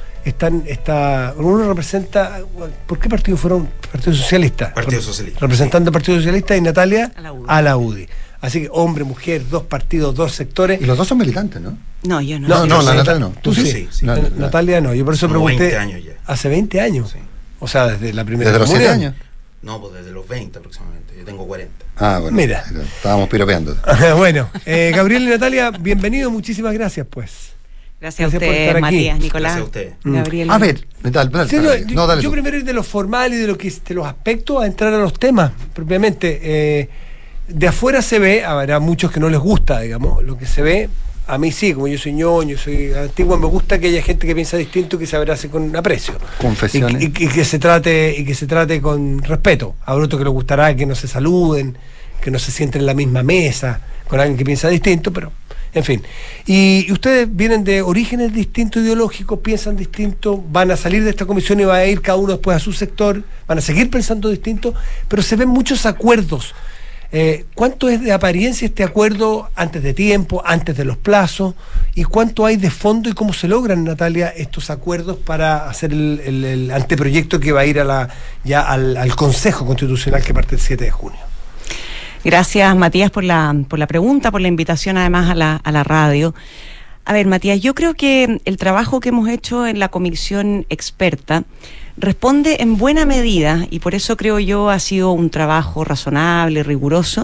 Speaker 2: Uno representa, ¿por qué partido fueron? Partido Socialista.
Speaker 16: Partido Socialista.
Speaker 2: Representante del Partido Socialista y Natalia a la UDI. Así que hombre, mujer, dos partidos, dos sectores.
Speaker 1: Y los dos son militantes, ¿no?
Speaker 11: No, yo no.
Speaker 1: No, la Natalia no.
Speaker 2: ¿Tú sí? Natalia no. Yo por eso pregunté.
Speaker 16: 20 años ya.
Speaker 2: Hace 20 años. Sí. O sea, desde la primera.
Speaker 1: ¿Desde los 7 años?
Speaker 16: No, pues desde los 20 aproximadamente. Yo tengo 40.
Speaker 1: Ah, bueno.
Speaker 2: Mira.
Speaker 1: Estábamos piropeando.
Speaker 2: Bueno, Gabriel y Natalia, bienvenidos. Muchísimas gracias, pues.
Speaker 17: Gracias a usted, Matías, Nicolás.
Speaker 16: Gracias a usted.
Speaker 17: Gabriel.
Speaker 1: A ver, dale
Speaker 2: yo primero ir de lo formal y de los aspectos a entrar a los temas propiamente. De afuera se ve, habrá muchos que no les gusta, digamos, lo que se ve. A mí sí, como yo soy ñoño, soy antiguo, me gusta que haya gente que piensa distinto y que se abrace con aprecio.
Speaker 1: Confesiones.
Speaker 2: Y que se trate con respeto. Habrá otros que les gustará que no se saluden, que no se sienten en la misma mesa con alguien que piensa distinto, pero en fin. Y ustedes vienen de orígenes distintos ideológicos, piensan distinto, van a salir de esta comisión y va a ir cada uno después a su sector, van a seguir pensando distinto, pero se ven muchos acuerdos. ¿Cuánto es de apariencia este acuerdo antes de tiempo, antes de los plazos? ¿Y cuánto hay de fondo y cómo se logran, Natalia, estos acuerdos para hacer el anteproyecto que va a ir al Consejo Constitucional que parte el 7 de junio?
Speaker 17: Gracias, Matías, por la pregunta, por la invitación además a la radio. A ver, Matías, yo creo que el trabajo que hemos hecho en la comisión experta responde en buena medida, y por eso creo yo ha sido un trabajo razonable, riguroso,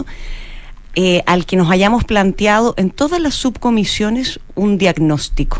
Speaker 17: al que nos hayamos planteado en todas las subcomisiones un diagnóstico.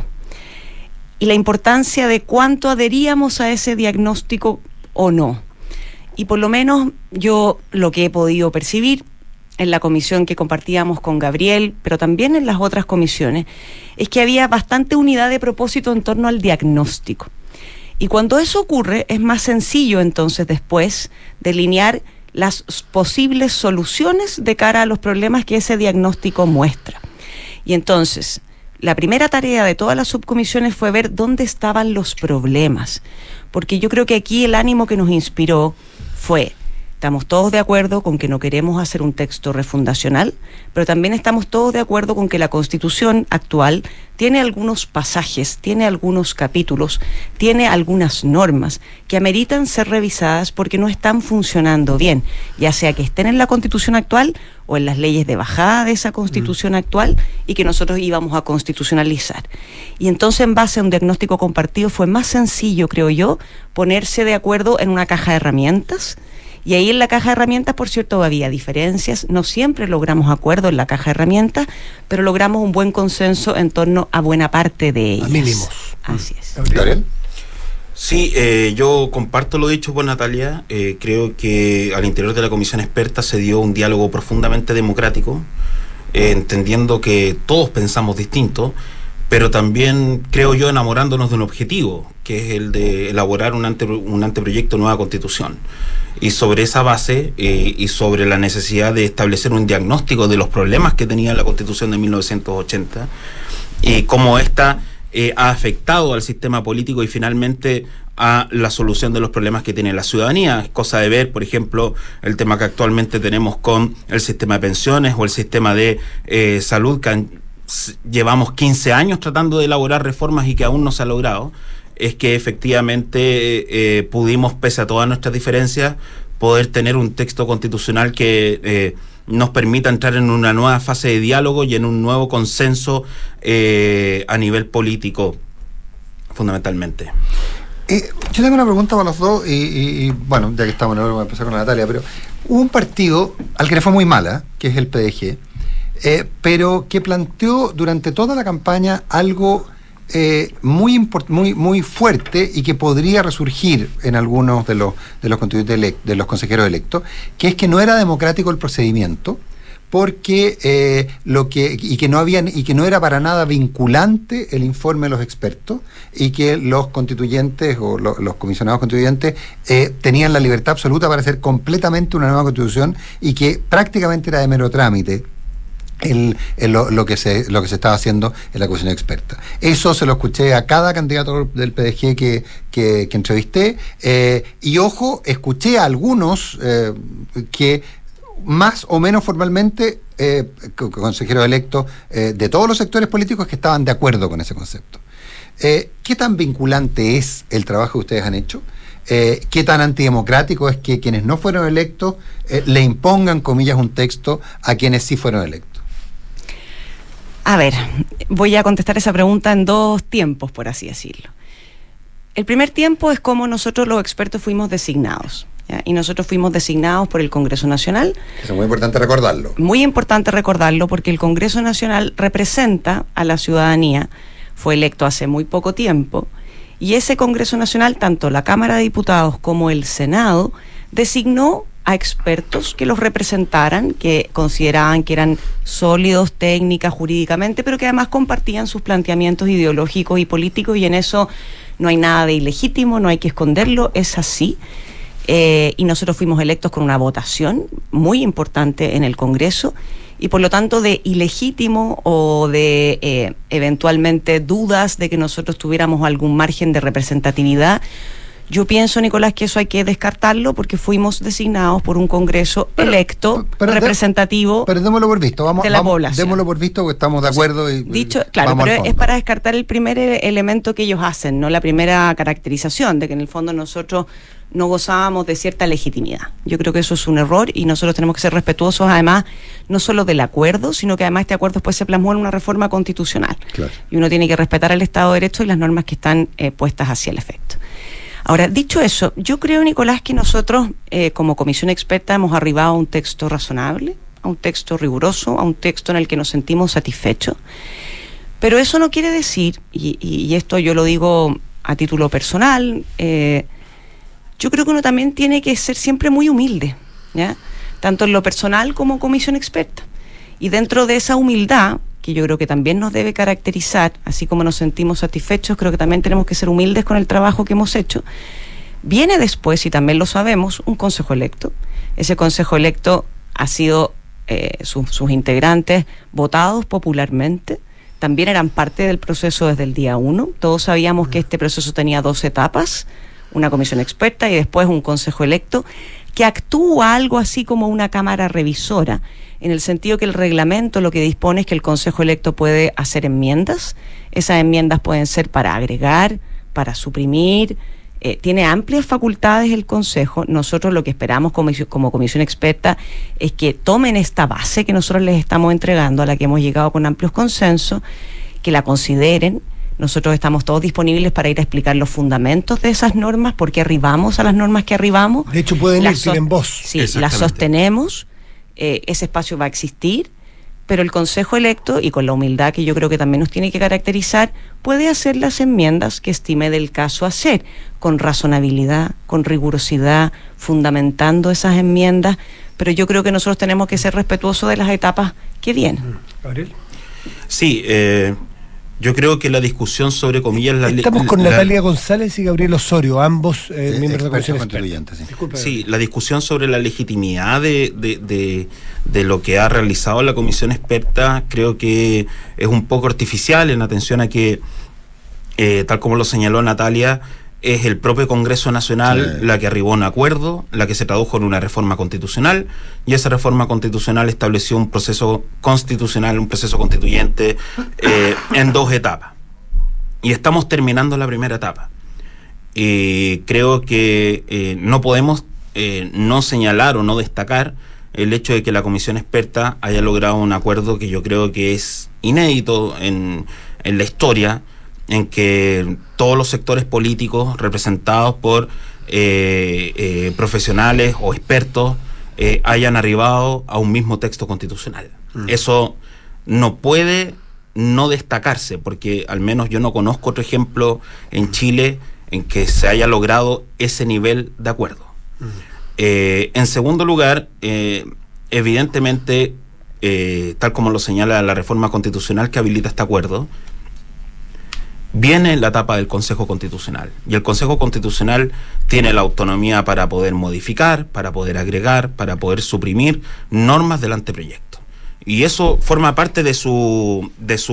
Speaker 17: Y la importancia de cuánto adheríamos a ese diagnóstico o no. Y por lo menos yo lo que he podido percibir en la comisión que compartíamos con Gabriel, pero también en las otras comisiones, es que había bastante unidad de propósito en torno al diagnóstico. Y cuando eso ocurre, es más sencillo entonces después delinear las posibles soluciones de cara a los problemas que ese diagnóstico muestra. Y entonces, la primera tarea de todas las subcomisiones fue ver dónde estaban los problemas. Porque yo creo que aquí el ánimo que nos inspiró fue: estamos todos de acuerdo con que no queremos hacer un texto refundacional, pero también estamos todos de acuerdo con que la Constitución actual tiene algunos pasajes, tiene algunos capítulos, tiene algunas normas que ameritan ser revisadas porque no están funcionando bien, ya sea que estén en la Constitución actual o en las leyes de bajada de esa Constitución actual, y que nosotros íbamos a constitucionalizar. Y entonces, en base a un diagnóstico compartido, fue más sencillo, creo yo, ponerse de acuerdo en una caja de herramientas. Y ahí en la caja de herramientas, por cierto, había diferencias. No siempre logramos acuerdo en la caja de herramientas, pero logramos un buen consenso en torno a buena parte de ellas.
Speaker 2: A mínimos.
Speaker 17: Así es.
Speaker 1: ¿Gabriel?
Speaker 16: Sí, yo comparto lo dicho por Natalia. Creo que al interior de la comisión experta se dio un diálogo profundamente democrático, entendiendo que todos pensamos distinto, pero también, creo yo, enamorándonos de un objetivo, que es el de elaborar un anteproyecto de nueva Constitución. Y sobre esa base y sobre la necesidad de establecer un diagnóstico de los problemas que tenía la Constitución de 1980 y cómo ésta ha afectado al sistema político y finalmente a la solución de los problemas que tiene la ciudadanía. Es cosa de ver, por ejemplo, el tema que actualmente tenemos con el sistema de pensiones o el sistema de salud, que llevamos 15 años tratando de elaborar reformas y que aún no se ha logrado. Es que efectivamente pudimos, pese a todas nuestras diferencias, poder tener un texto constitucional que nos permita entrar en una nueva fase de diálogo y en un nuevo consenso a nivel político, fundamentalmente.
Speaker 1: Yo tengo una pregunta para los dos y bueno, ya que estamos, voy a empezar con Natalia, pero hubo un partido al que le fue muy mala, que es el PDG, pero que planteó durante toda la campaña algo muy fuerte y que podría resurgir en algunos de los constituyentes de los consejeros electos, que es que no era democrático el procedimiento, porque que no era para nada vinculante el informe de los expertos, y que los constituyentes o los comisionados constituyentes tenían la libertad absoluta para hacer completamente una nueva constitución, y que prácticamente era de mero trámite lo que se estaba haciendo en la comisión experta. Eso se lo escuché a cada candidato del PDG que entrevisté, y ojo, escuché a algunos que más o menos formalmente, consejeros electos de todos los sectores políticos, que estaban de acuerdo con ese concepto. ¿Qué tan vinculante es el trabajo que ustedes han hecho? ¿Qué tan antidemocrático es que quienes no fueron electos le impongan, comillas, un texto a quienes sí fueron electos?
Speaker 17: A ver, voy a contestar esa pregunta en dos tiempos, por así decirlo. El primer tiempo es cómo nosotros los expertos fuimos designados, ¿ya? Y nosotros fuimos designados por el Congreso Nacional.
Speaker 1: Eso es muy importante recordarlo.
Speaker 17: Muy importante recordarlo, porque el Congreso Nacional representa a la ciudadanía fue electo hace muy poco tiempo, y ese Congreso Nacional, tanto la Cámara de Diputados como el Senado, designó a expertos que los representaran, que consideraban que eran sólidos técnica, jurídicamente, pero que además compartían sus planteamientos ideológicos y políticos, y en eso no hay nada de ilegítimo, no hay que esconderlo, es así. Y nosotros fuimos electos con una votación muy importante en el Congreso, y por lo tanto de ilegítimo o de eventualmente dudas de que nosotros tuviéramos algún margen de representatividad, yo pienso, Nicolás, que eso hay que descartarlo, porque fuimos designados por un Congreso electo, representativo
Speaker 1: pero démoslo por visto,
Speaker 17: de la población.
Speaker 1: Démoslo por visto, porque estamos de acuerdo.
Speaker 17: Claro, pero es para descartar el primer elemento que ellos hacen, no la primera caracterización, de que en el fondo nosotros no gozábamos de cierta legitimidad. Yo creo que eso es un error, y nosotros tenemos que ser respetuosos, además, no solo del acuerdo, sino que además este acuerdo después se plasmó en una reforma constitucional. Claro. Y uno tiene que respetar el Estado de Derecho y las normas que están puestas hacia el efecto. Ahora, dicho eso, yo creo, Nicolás, que nosotros, como comisión experta, hemos arribado a un texto razonable, a un texto riguroso, a un texto en el que nos sentimos satisfechos. Pero eso no quiere decir, y esto yo lo digo a título personal, yo creo que uno también tiene que ser siempre muy humilde, ¿ya? Tanto en lo personal como comisión experta. Y dentro de esa humildad, que yo creo que también nos debe caracterizar, así como nos sentimos satisfechos, creo que también tenemos que ser humildes con el trabajo que hemos hecho. Viene después, y también lo sabemos, un consejo electo. Ese consejo electo ha sido, sus integrantes, votados popularmente. También eran parte del proceso desde el día 1. Todos sabíamos que este proceso tenía 2 etapas, una comisión experta y después un consejo electo, que actúa algo así como una cámara revisora, en el sentido que el reglamento lo que dispone es que el consejo electo puede hacer enmiendas. Esas enmiendas pueden ser para agregar, para suprimir, tiene amplias facultades el consejo. Nosotros lo que esperamos como comisión experta es que tomen esta base que nosotros les estamos entregando, a la que hemos llegado con amplios consensos, que la consideren. Nosotros estamos todos disponibles para ir a explicar los fundamentos de esas normas, por qué arribamos a las normas que arribamos.
Speaker 2: De hecho, pueden ir, tienen voz.
Speaker 17: Sí, las sostenemos, ese espacio va a existir, pero el consejo electo, y con la humildad que yo creo que también nos tiene que caracterizar, puede hacer las enmiendas que estime del caso hacer, con razonabilidad, con rigurosidad, fundamentando esas enmiendas, pero yo creo que nosotros tenemos que ser respetuosos de las etapas que vienen.
Speaker 2: Gabriel.
Speaker 16: Sí, yo creo que la discusión sobre comillas...
Speaker 2: Estamos con Natalia González y Gabriel Osorio, ambos miembros de la Comisión
Speaker 1: Constituyente.
Speaker 16: Sí, la discusión sobre la legitimidad de lo que ha realizado la Comisión Experta creo que es un poco artificial, en atención a que, tal como lo señaló Natalia, es el propio Congreso Nacional la que arribó a un acuerdo, la que se tradujo en una reforma constitucional, y esa reforma constitucional estableció un proceso constitucional, un proceso constituyente en 2 etapas. Y estamos terminando la primera etapa. Creo que no podemos no señalar o no destacar el hecho de que la Comisión Experta haya logrado un acuerdo que yo creo que es inédito en la historia, en que todos los sectores políticos representados por profesionales o expertos hayan arribado a un mismo texto constitucional. Eso no puede no destacarse, porque al menos yo no conozco otro ejemplo en Chile en que se haya logrado ese nivel de acuerdo. En segundo lugar, evidentemente, tal como lo señala la reforma constitucional que habilita este acuerdo, viene la etapa del Consejo Constitucional, y el Consejo Constitucional tiene la autonomía para poder modificar, para poder agregar, para poder suprimir normas del anteproyecto, y eso forma parte de sus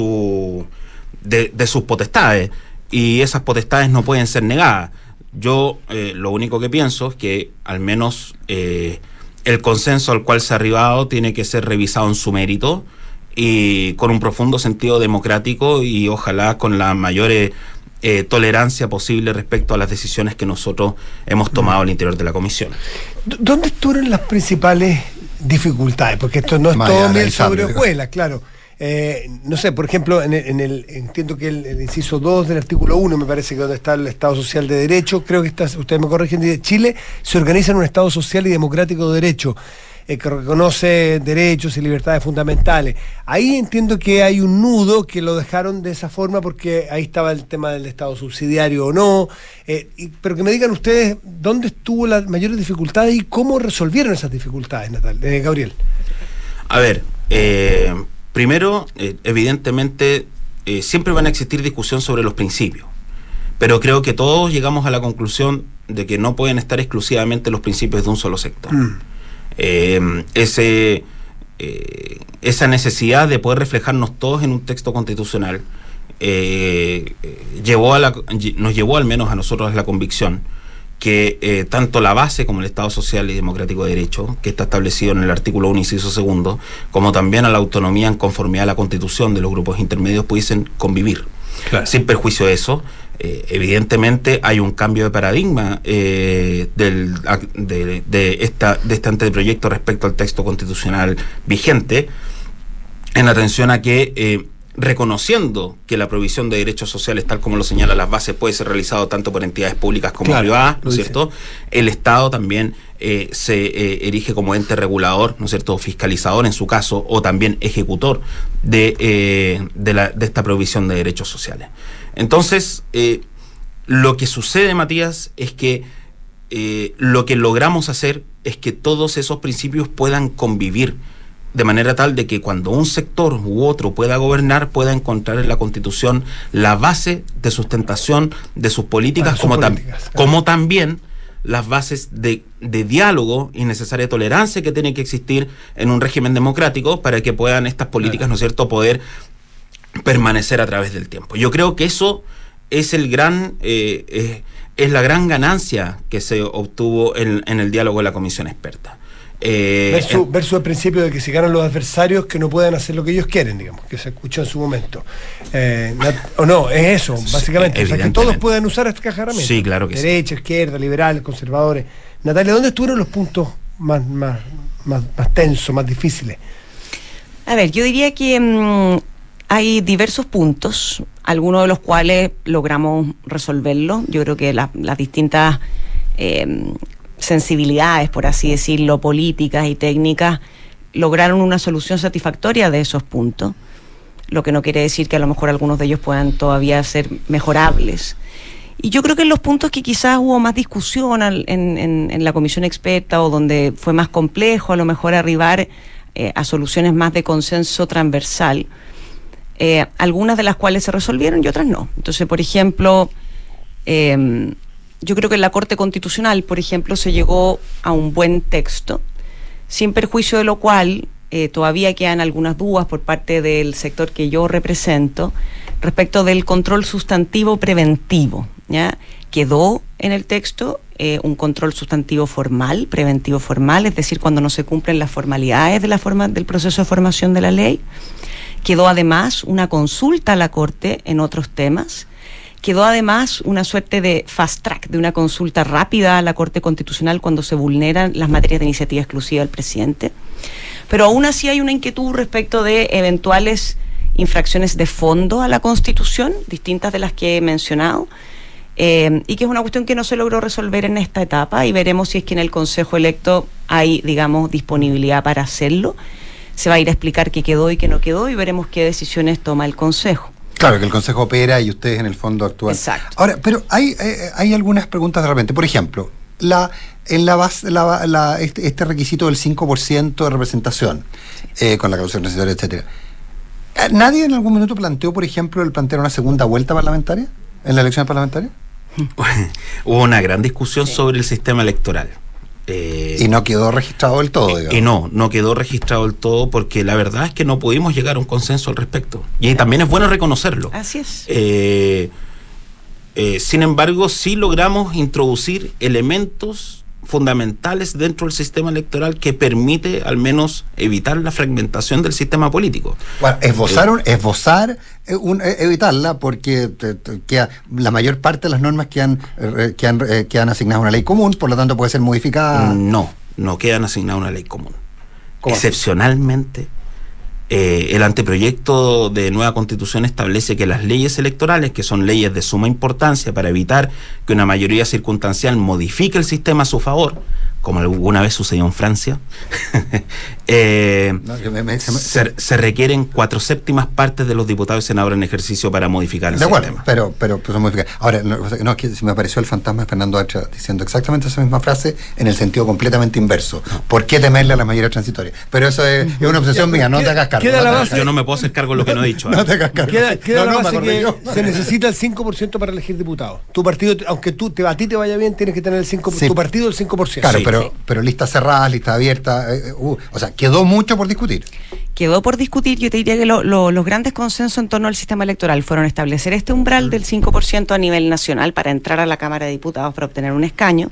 Speaker 16: potestades, y esas potestades no pueden ser negadas. Yo lo único que pienso es que al menos el consenso al cual se ha arribado tiene que ser revisado en su mérito, y con un profundo sentido democrático, y ojalá con la mayor tolerancia posible respecto a las decisiones que nosotros hemos tomado al interior de la comisión.
Speaker 2: ¿Dónde estuvieron las principales dificultades? Porque esto no es todo miel sobre hojuelas, claro. No sé, por ejemplo, entiendo que el inciso 2 del artículo 1, me parece que donde está el Estado Social de Derecho, creo que ustedes me corrigen, dice: Chile se organiza en un Estado social y democrático de derecho. que reconoce derechos y libertades fundamentales. Ahí entiendo que hay un nudo que lo dejaron de esa forma porque ahí estaba el tema del Estado subsidiario o no, pero que me digan ustedes dónde estuvo las mayores dificultades y cómo resolvieron esas dificultades, Gabriel.
Speaker 16: A ver, primero, evidentemente, siempre van a existir discusión sobre los principios, pero creo que todos llegamos a la conclusión de que no pueden estar exclusivamente los principios de un solo sector. Esa necesidad de poder reflejarnos todos en un texto constitucional nos llevó al menos a nosotros a la convicción que tanto la base como el Estado Social y Democrático de Derecho, que está establecido en el artículo 1, inciso 2, como también a la autonomía en conformidad a la Constitución de los grupos intermedios, pudiesen convivir. Claro. Sin perjuicio de eso, evidentemente hay un cambio de paradigma de este anteproyecto respecto al texto constitucional vigente, en atención a que reconociendo que la provisión de derechos sociales, tal como lo señala las bases, puede ser realizado tanto por entidades públicas como privadas, ¿no es cierto? El Estado también se erige como ente regulador, ¿no es cierto?, fiscalizador en su caso, o también ejecutor de esta provisión de derechos sociales. Entonces, lo que sucede, Matías, es que lo que logramos hacer es que todos esos principios puedan convivir de manera tal de que cuando un sector u otro pueda gobernar, pueda encontrar en la Constitución la base de sustentación de sus políticas, como también las bases de diálogo y necesaria tolerancia que tiene que existir en un régimen democrático para que puedan estas políticas, ¿no es cierto?, poder permanecer a través del tiempo. Yo creo que eso es es la gran ganancia que se obtuvo en el diálogo de la comisión experta.
Speaker 2: Versus el principio de que si ganan los adversarios que no puedan hacer lo que ellos quieren, digamos, que se escuchó en su momento. O no, es eso, básicamente. O sea, que todos puedan usar esta caja de herramientas.
Speaker 16: Sí, claro que
Speaker 2: derecha, izquierda, liberales, conservadores. Natalia, ¿dónde estuvieron los puntos más tensos, más difíciles?
Speaker 17: A ver, yo diría que hay diversos puntos, algunos de los cuales logramos resolverlo. Yo creo que las distintas sensibilidades, por así decirlo, políticas y técnicas, lograron una solución satisfactoria de esos puntos, lo que no quiere decir que a lo mejor algunos de ellos puedan todavía ser mejorables. Y yo creo que en los puntos que quizás hubo más discusión en la comisión experta, o donde fue más complejo a lo mejor arribar a soluciones más de consenso transversal, algunas de las cuales se resolvieron y otras no. Entonces, por ejemplo, yo creo que en la Corte Constitucional, por ejemplo, se llegó a un buen texto, sin perjuicio de lo cual todavía quedan algunas dudas por parte del sector que yo represento respecto del control sustantivo preventivo, ¿ya? Quedó en el texto un control sustantivo formal, preventivo formal, es decir, cuando no se cumplen las formalidades del proceso de formación de la ley. Quedó además una consulta a la Corte en otros temas. Quedó además una suerte de fast track, de una consulta rápida a la Corte Constitucional cuando se vulneran las materias de iniciativa exclusiva del presidente. Pero aún así hay una inquietud respecto de eventuales infracciones de fondo a la Constitución, distintas de las que he mencionado, y que es una cuestión que no se logró resolver en esta etapa, y veremos si es que en el Consejo electo hay, digamos, disponibilidad para hacerlo. Se va a ir a explicar qué quedó y qué no quedó, y veremos qué decisiones toma el Consejo.
Speaker 1: Claro, que el Consejo opera y ustedes en el fondo actúan.
Speaker 17: Exacto.
Speaker 1: Ahora, pero hay algunas preguntas de repente. Por ejemplo, este requisito del 5% de representación, con la causa necesaria, etcétera. ¿Nadie en algún minuto planteó, por ejemplo, el plantear una segunda vuelta parlamentaria en la elección parlamentaria?
Speaker 16: Hubo una gran discusión sobre el sistema electoral.
Speaker 1: Y no quedó registrado del todo, digamos.
Speaker 16: Y no quedó registrado del todo, porque la verdad es que no pudimos llegar a un consenso al respecto. Y también es bueno reconocerlo.
Speaker 17: Así es.
Speaker 16: Sin embargo, sí logramos introducir elementos fundamentales dentro del sistema electoral que permite al menos evitar la fragmentación del sistema político.
Speaker 1: Bueno, evitarla, porque la mayor parte de las normas quedan asignadas a una ley común, por lo tanto puede ser modificada.
Speaker 16: No quedan asignadas a una ley común. Excepcionalmente, el anteproyecto de nueva Constitución establece que las leyes electorales, que son leyes de suma importancia para evitar que una mayoría circunstancial modifique el sistema a su favor, como alguna vez sucedió en Francia, se requieren 4/7 partes de los diputados y senadores en ejercicio para modificar el sistema.
Speaker 1: De acuerdo, pero modificar. Ahora, no, es que me apareció el fantasma de Fernando Hacha diciendo exactamente esa misma frase en el sentido completamente inverso. ¿Por qué temerle a las mayorías transitorias? Pero eso es una obsesión mía, no te hagas cargo.
Speaker 16: Yo no me puedo hacer cargo de lo que no he dicho.
Speaker 1: No te hagas cargo.
Speaker 2: Queda la base que se necesita el 5% para elegir diputados. Tu partido, aunque a ti te vaya bien, tienes que tener el 5%. Sí. Tu partido el 5%.
Speaker 1: Claro, pero listas cerradas, listas abiertas, o sea, quedó mucho por discutir.
Speaker 17: Quedó por discutir. Yo te diría que los grandes consensos en torno al sistema electoral fueron establecer este umbral del 5% a nivel nacional para entrar a la Cámara de Diputados para obtener un escaño.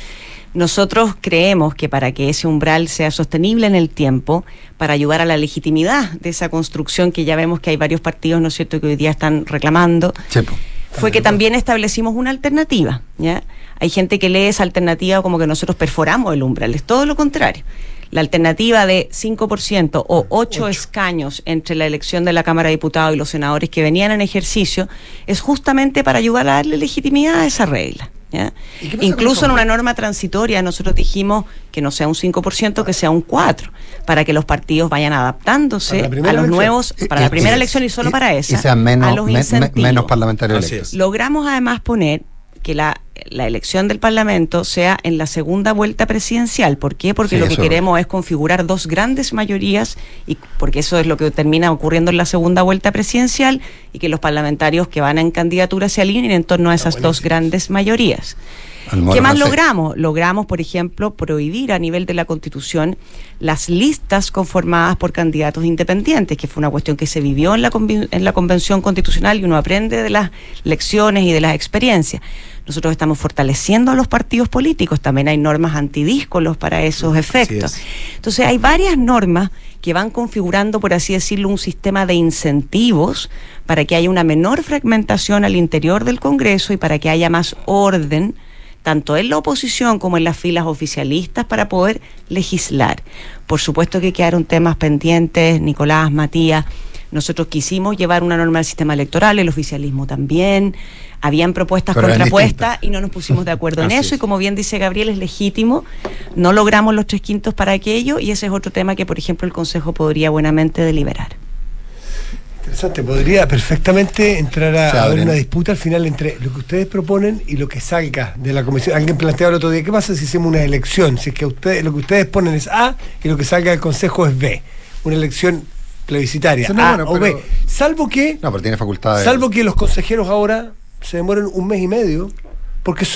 Speaker 17: Nosotros creemos que para que ese umbral sea sostenible en el tiempo, para ayudar a la legitimidad de esa construcción que ya vemos que hay varios partidos, ¿no es cierto?, que hoy día están reclamando, fue que también establecimos una alternativa, ¿ya? Hay gente que lee esa alternativa como que nosotros perforamos el umbral, es todo lo contrario. La alternativa de 5% o 8 escaños entre la elección de la Cámara de Diputados y los senadores que venían en ejercicio es justamente para ayudar a darle legitimidad a esa regla, ¿ya? Incluso en una norma transitoria nosotros dijimos que no sea un 5%, que sea un 4%, para que los partidos vayan adaptándose a los nuevos, para la primera elección y solo para esa,
Speaker 1: y sean menos,
Speaker 17: a los incentivos.
Speaker 1: menos parlamentarios electos.
Speaker 17: Logramos además poner que la elección del Parlamento sea en la segunda vuelta presidencial. ¿Por qué? Porque lo que queremos es configurar dos grandes mayorías, y porque eso es lo que termina ocurriendo en la segunda vuelta presidencial, y que los parlamentarios que van en candidatura se alineen en torno a esas dos grandes mayorías. ¿Qué más logramos? Logramos, por ejemplo, prohibir a nivel de la Constitución las listas conformadas por candidatos independientes, que fue una cuestión que se vivió en la Convención Constitucional, y uno aprende de las lecciones y de las experiencias. Nosotros estamos fortaleciendo a los partidos políticos, también hay normas antidíscolos para esos efectos. Entonces hay varias normas que van configurando, por así decirlo, un sistema de incentivos para que haya una menor fragmentación al interior del Congreso y para que haya más orden, tanto en la oposición como en las filas oficialistas, para poder legislar. Por supuesto que quedaron temas pendientes, Nicolás, Matías. Nosotros quisimos llevar una norma al sistema electoral, el oficialismo también. Habían propuestas contrapuestas y no nos pusimos de acuerdo en eso. Y como bien dice Gabriel, es legítimo. No logramos los 3/5 para aquello, y ese es otro tema que, por ejemplo, el Consejo podría buenamente deliberar.
Speaker 2: Interesante, podría perfectamente entrar a haber una disputa al final entre lo que ustedes proponen y lo que salga de la comisión. Alguien planteaba el otro día, ¿qué pasa si hacemos una elección? Si es que lo que ustedes ponen es A y lo que salga del Consejo es B. Una elección plebiscitaria, A o B. Salvo que...
Speaker 1: No, pero tiene facultades.
Speaker 2: Salvo que los consejeros ahora se demoren 1 mes y medio, porque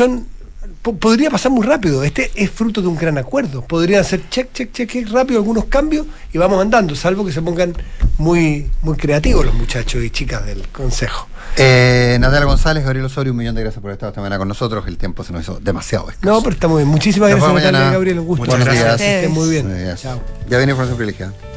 Speaker 2: podría pasar muy rápido. Este es fruto de un gran acuerdo. Podrían hacer check rápido algunos cambios y vamos andando, salvo que se pongan muy creativos los muchachos y chicas del Consejo.
Speaker 1: Natalia González, Gabriel Osorio, 1.000.000 de gracias por estar esta mañana con nosotros. El tiempo se nos hizo demasiado escaso.
Speaker 2: No, pero está muy bien. Muchísimas gracias, Natalia y Gabriel. Un gusto.
Speaker 1: Buenos días.
Speaker 2: Estén muy bien.
Speaker 1: Chao. Ya viene información privilegiada.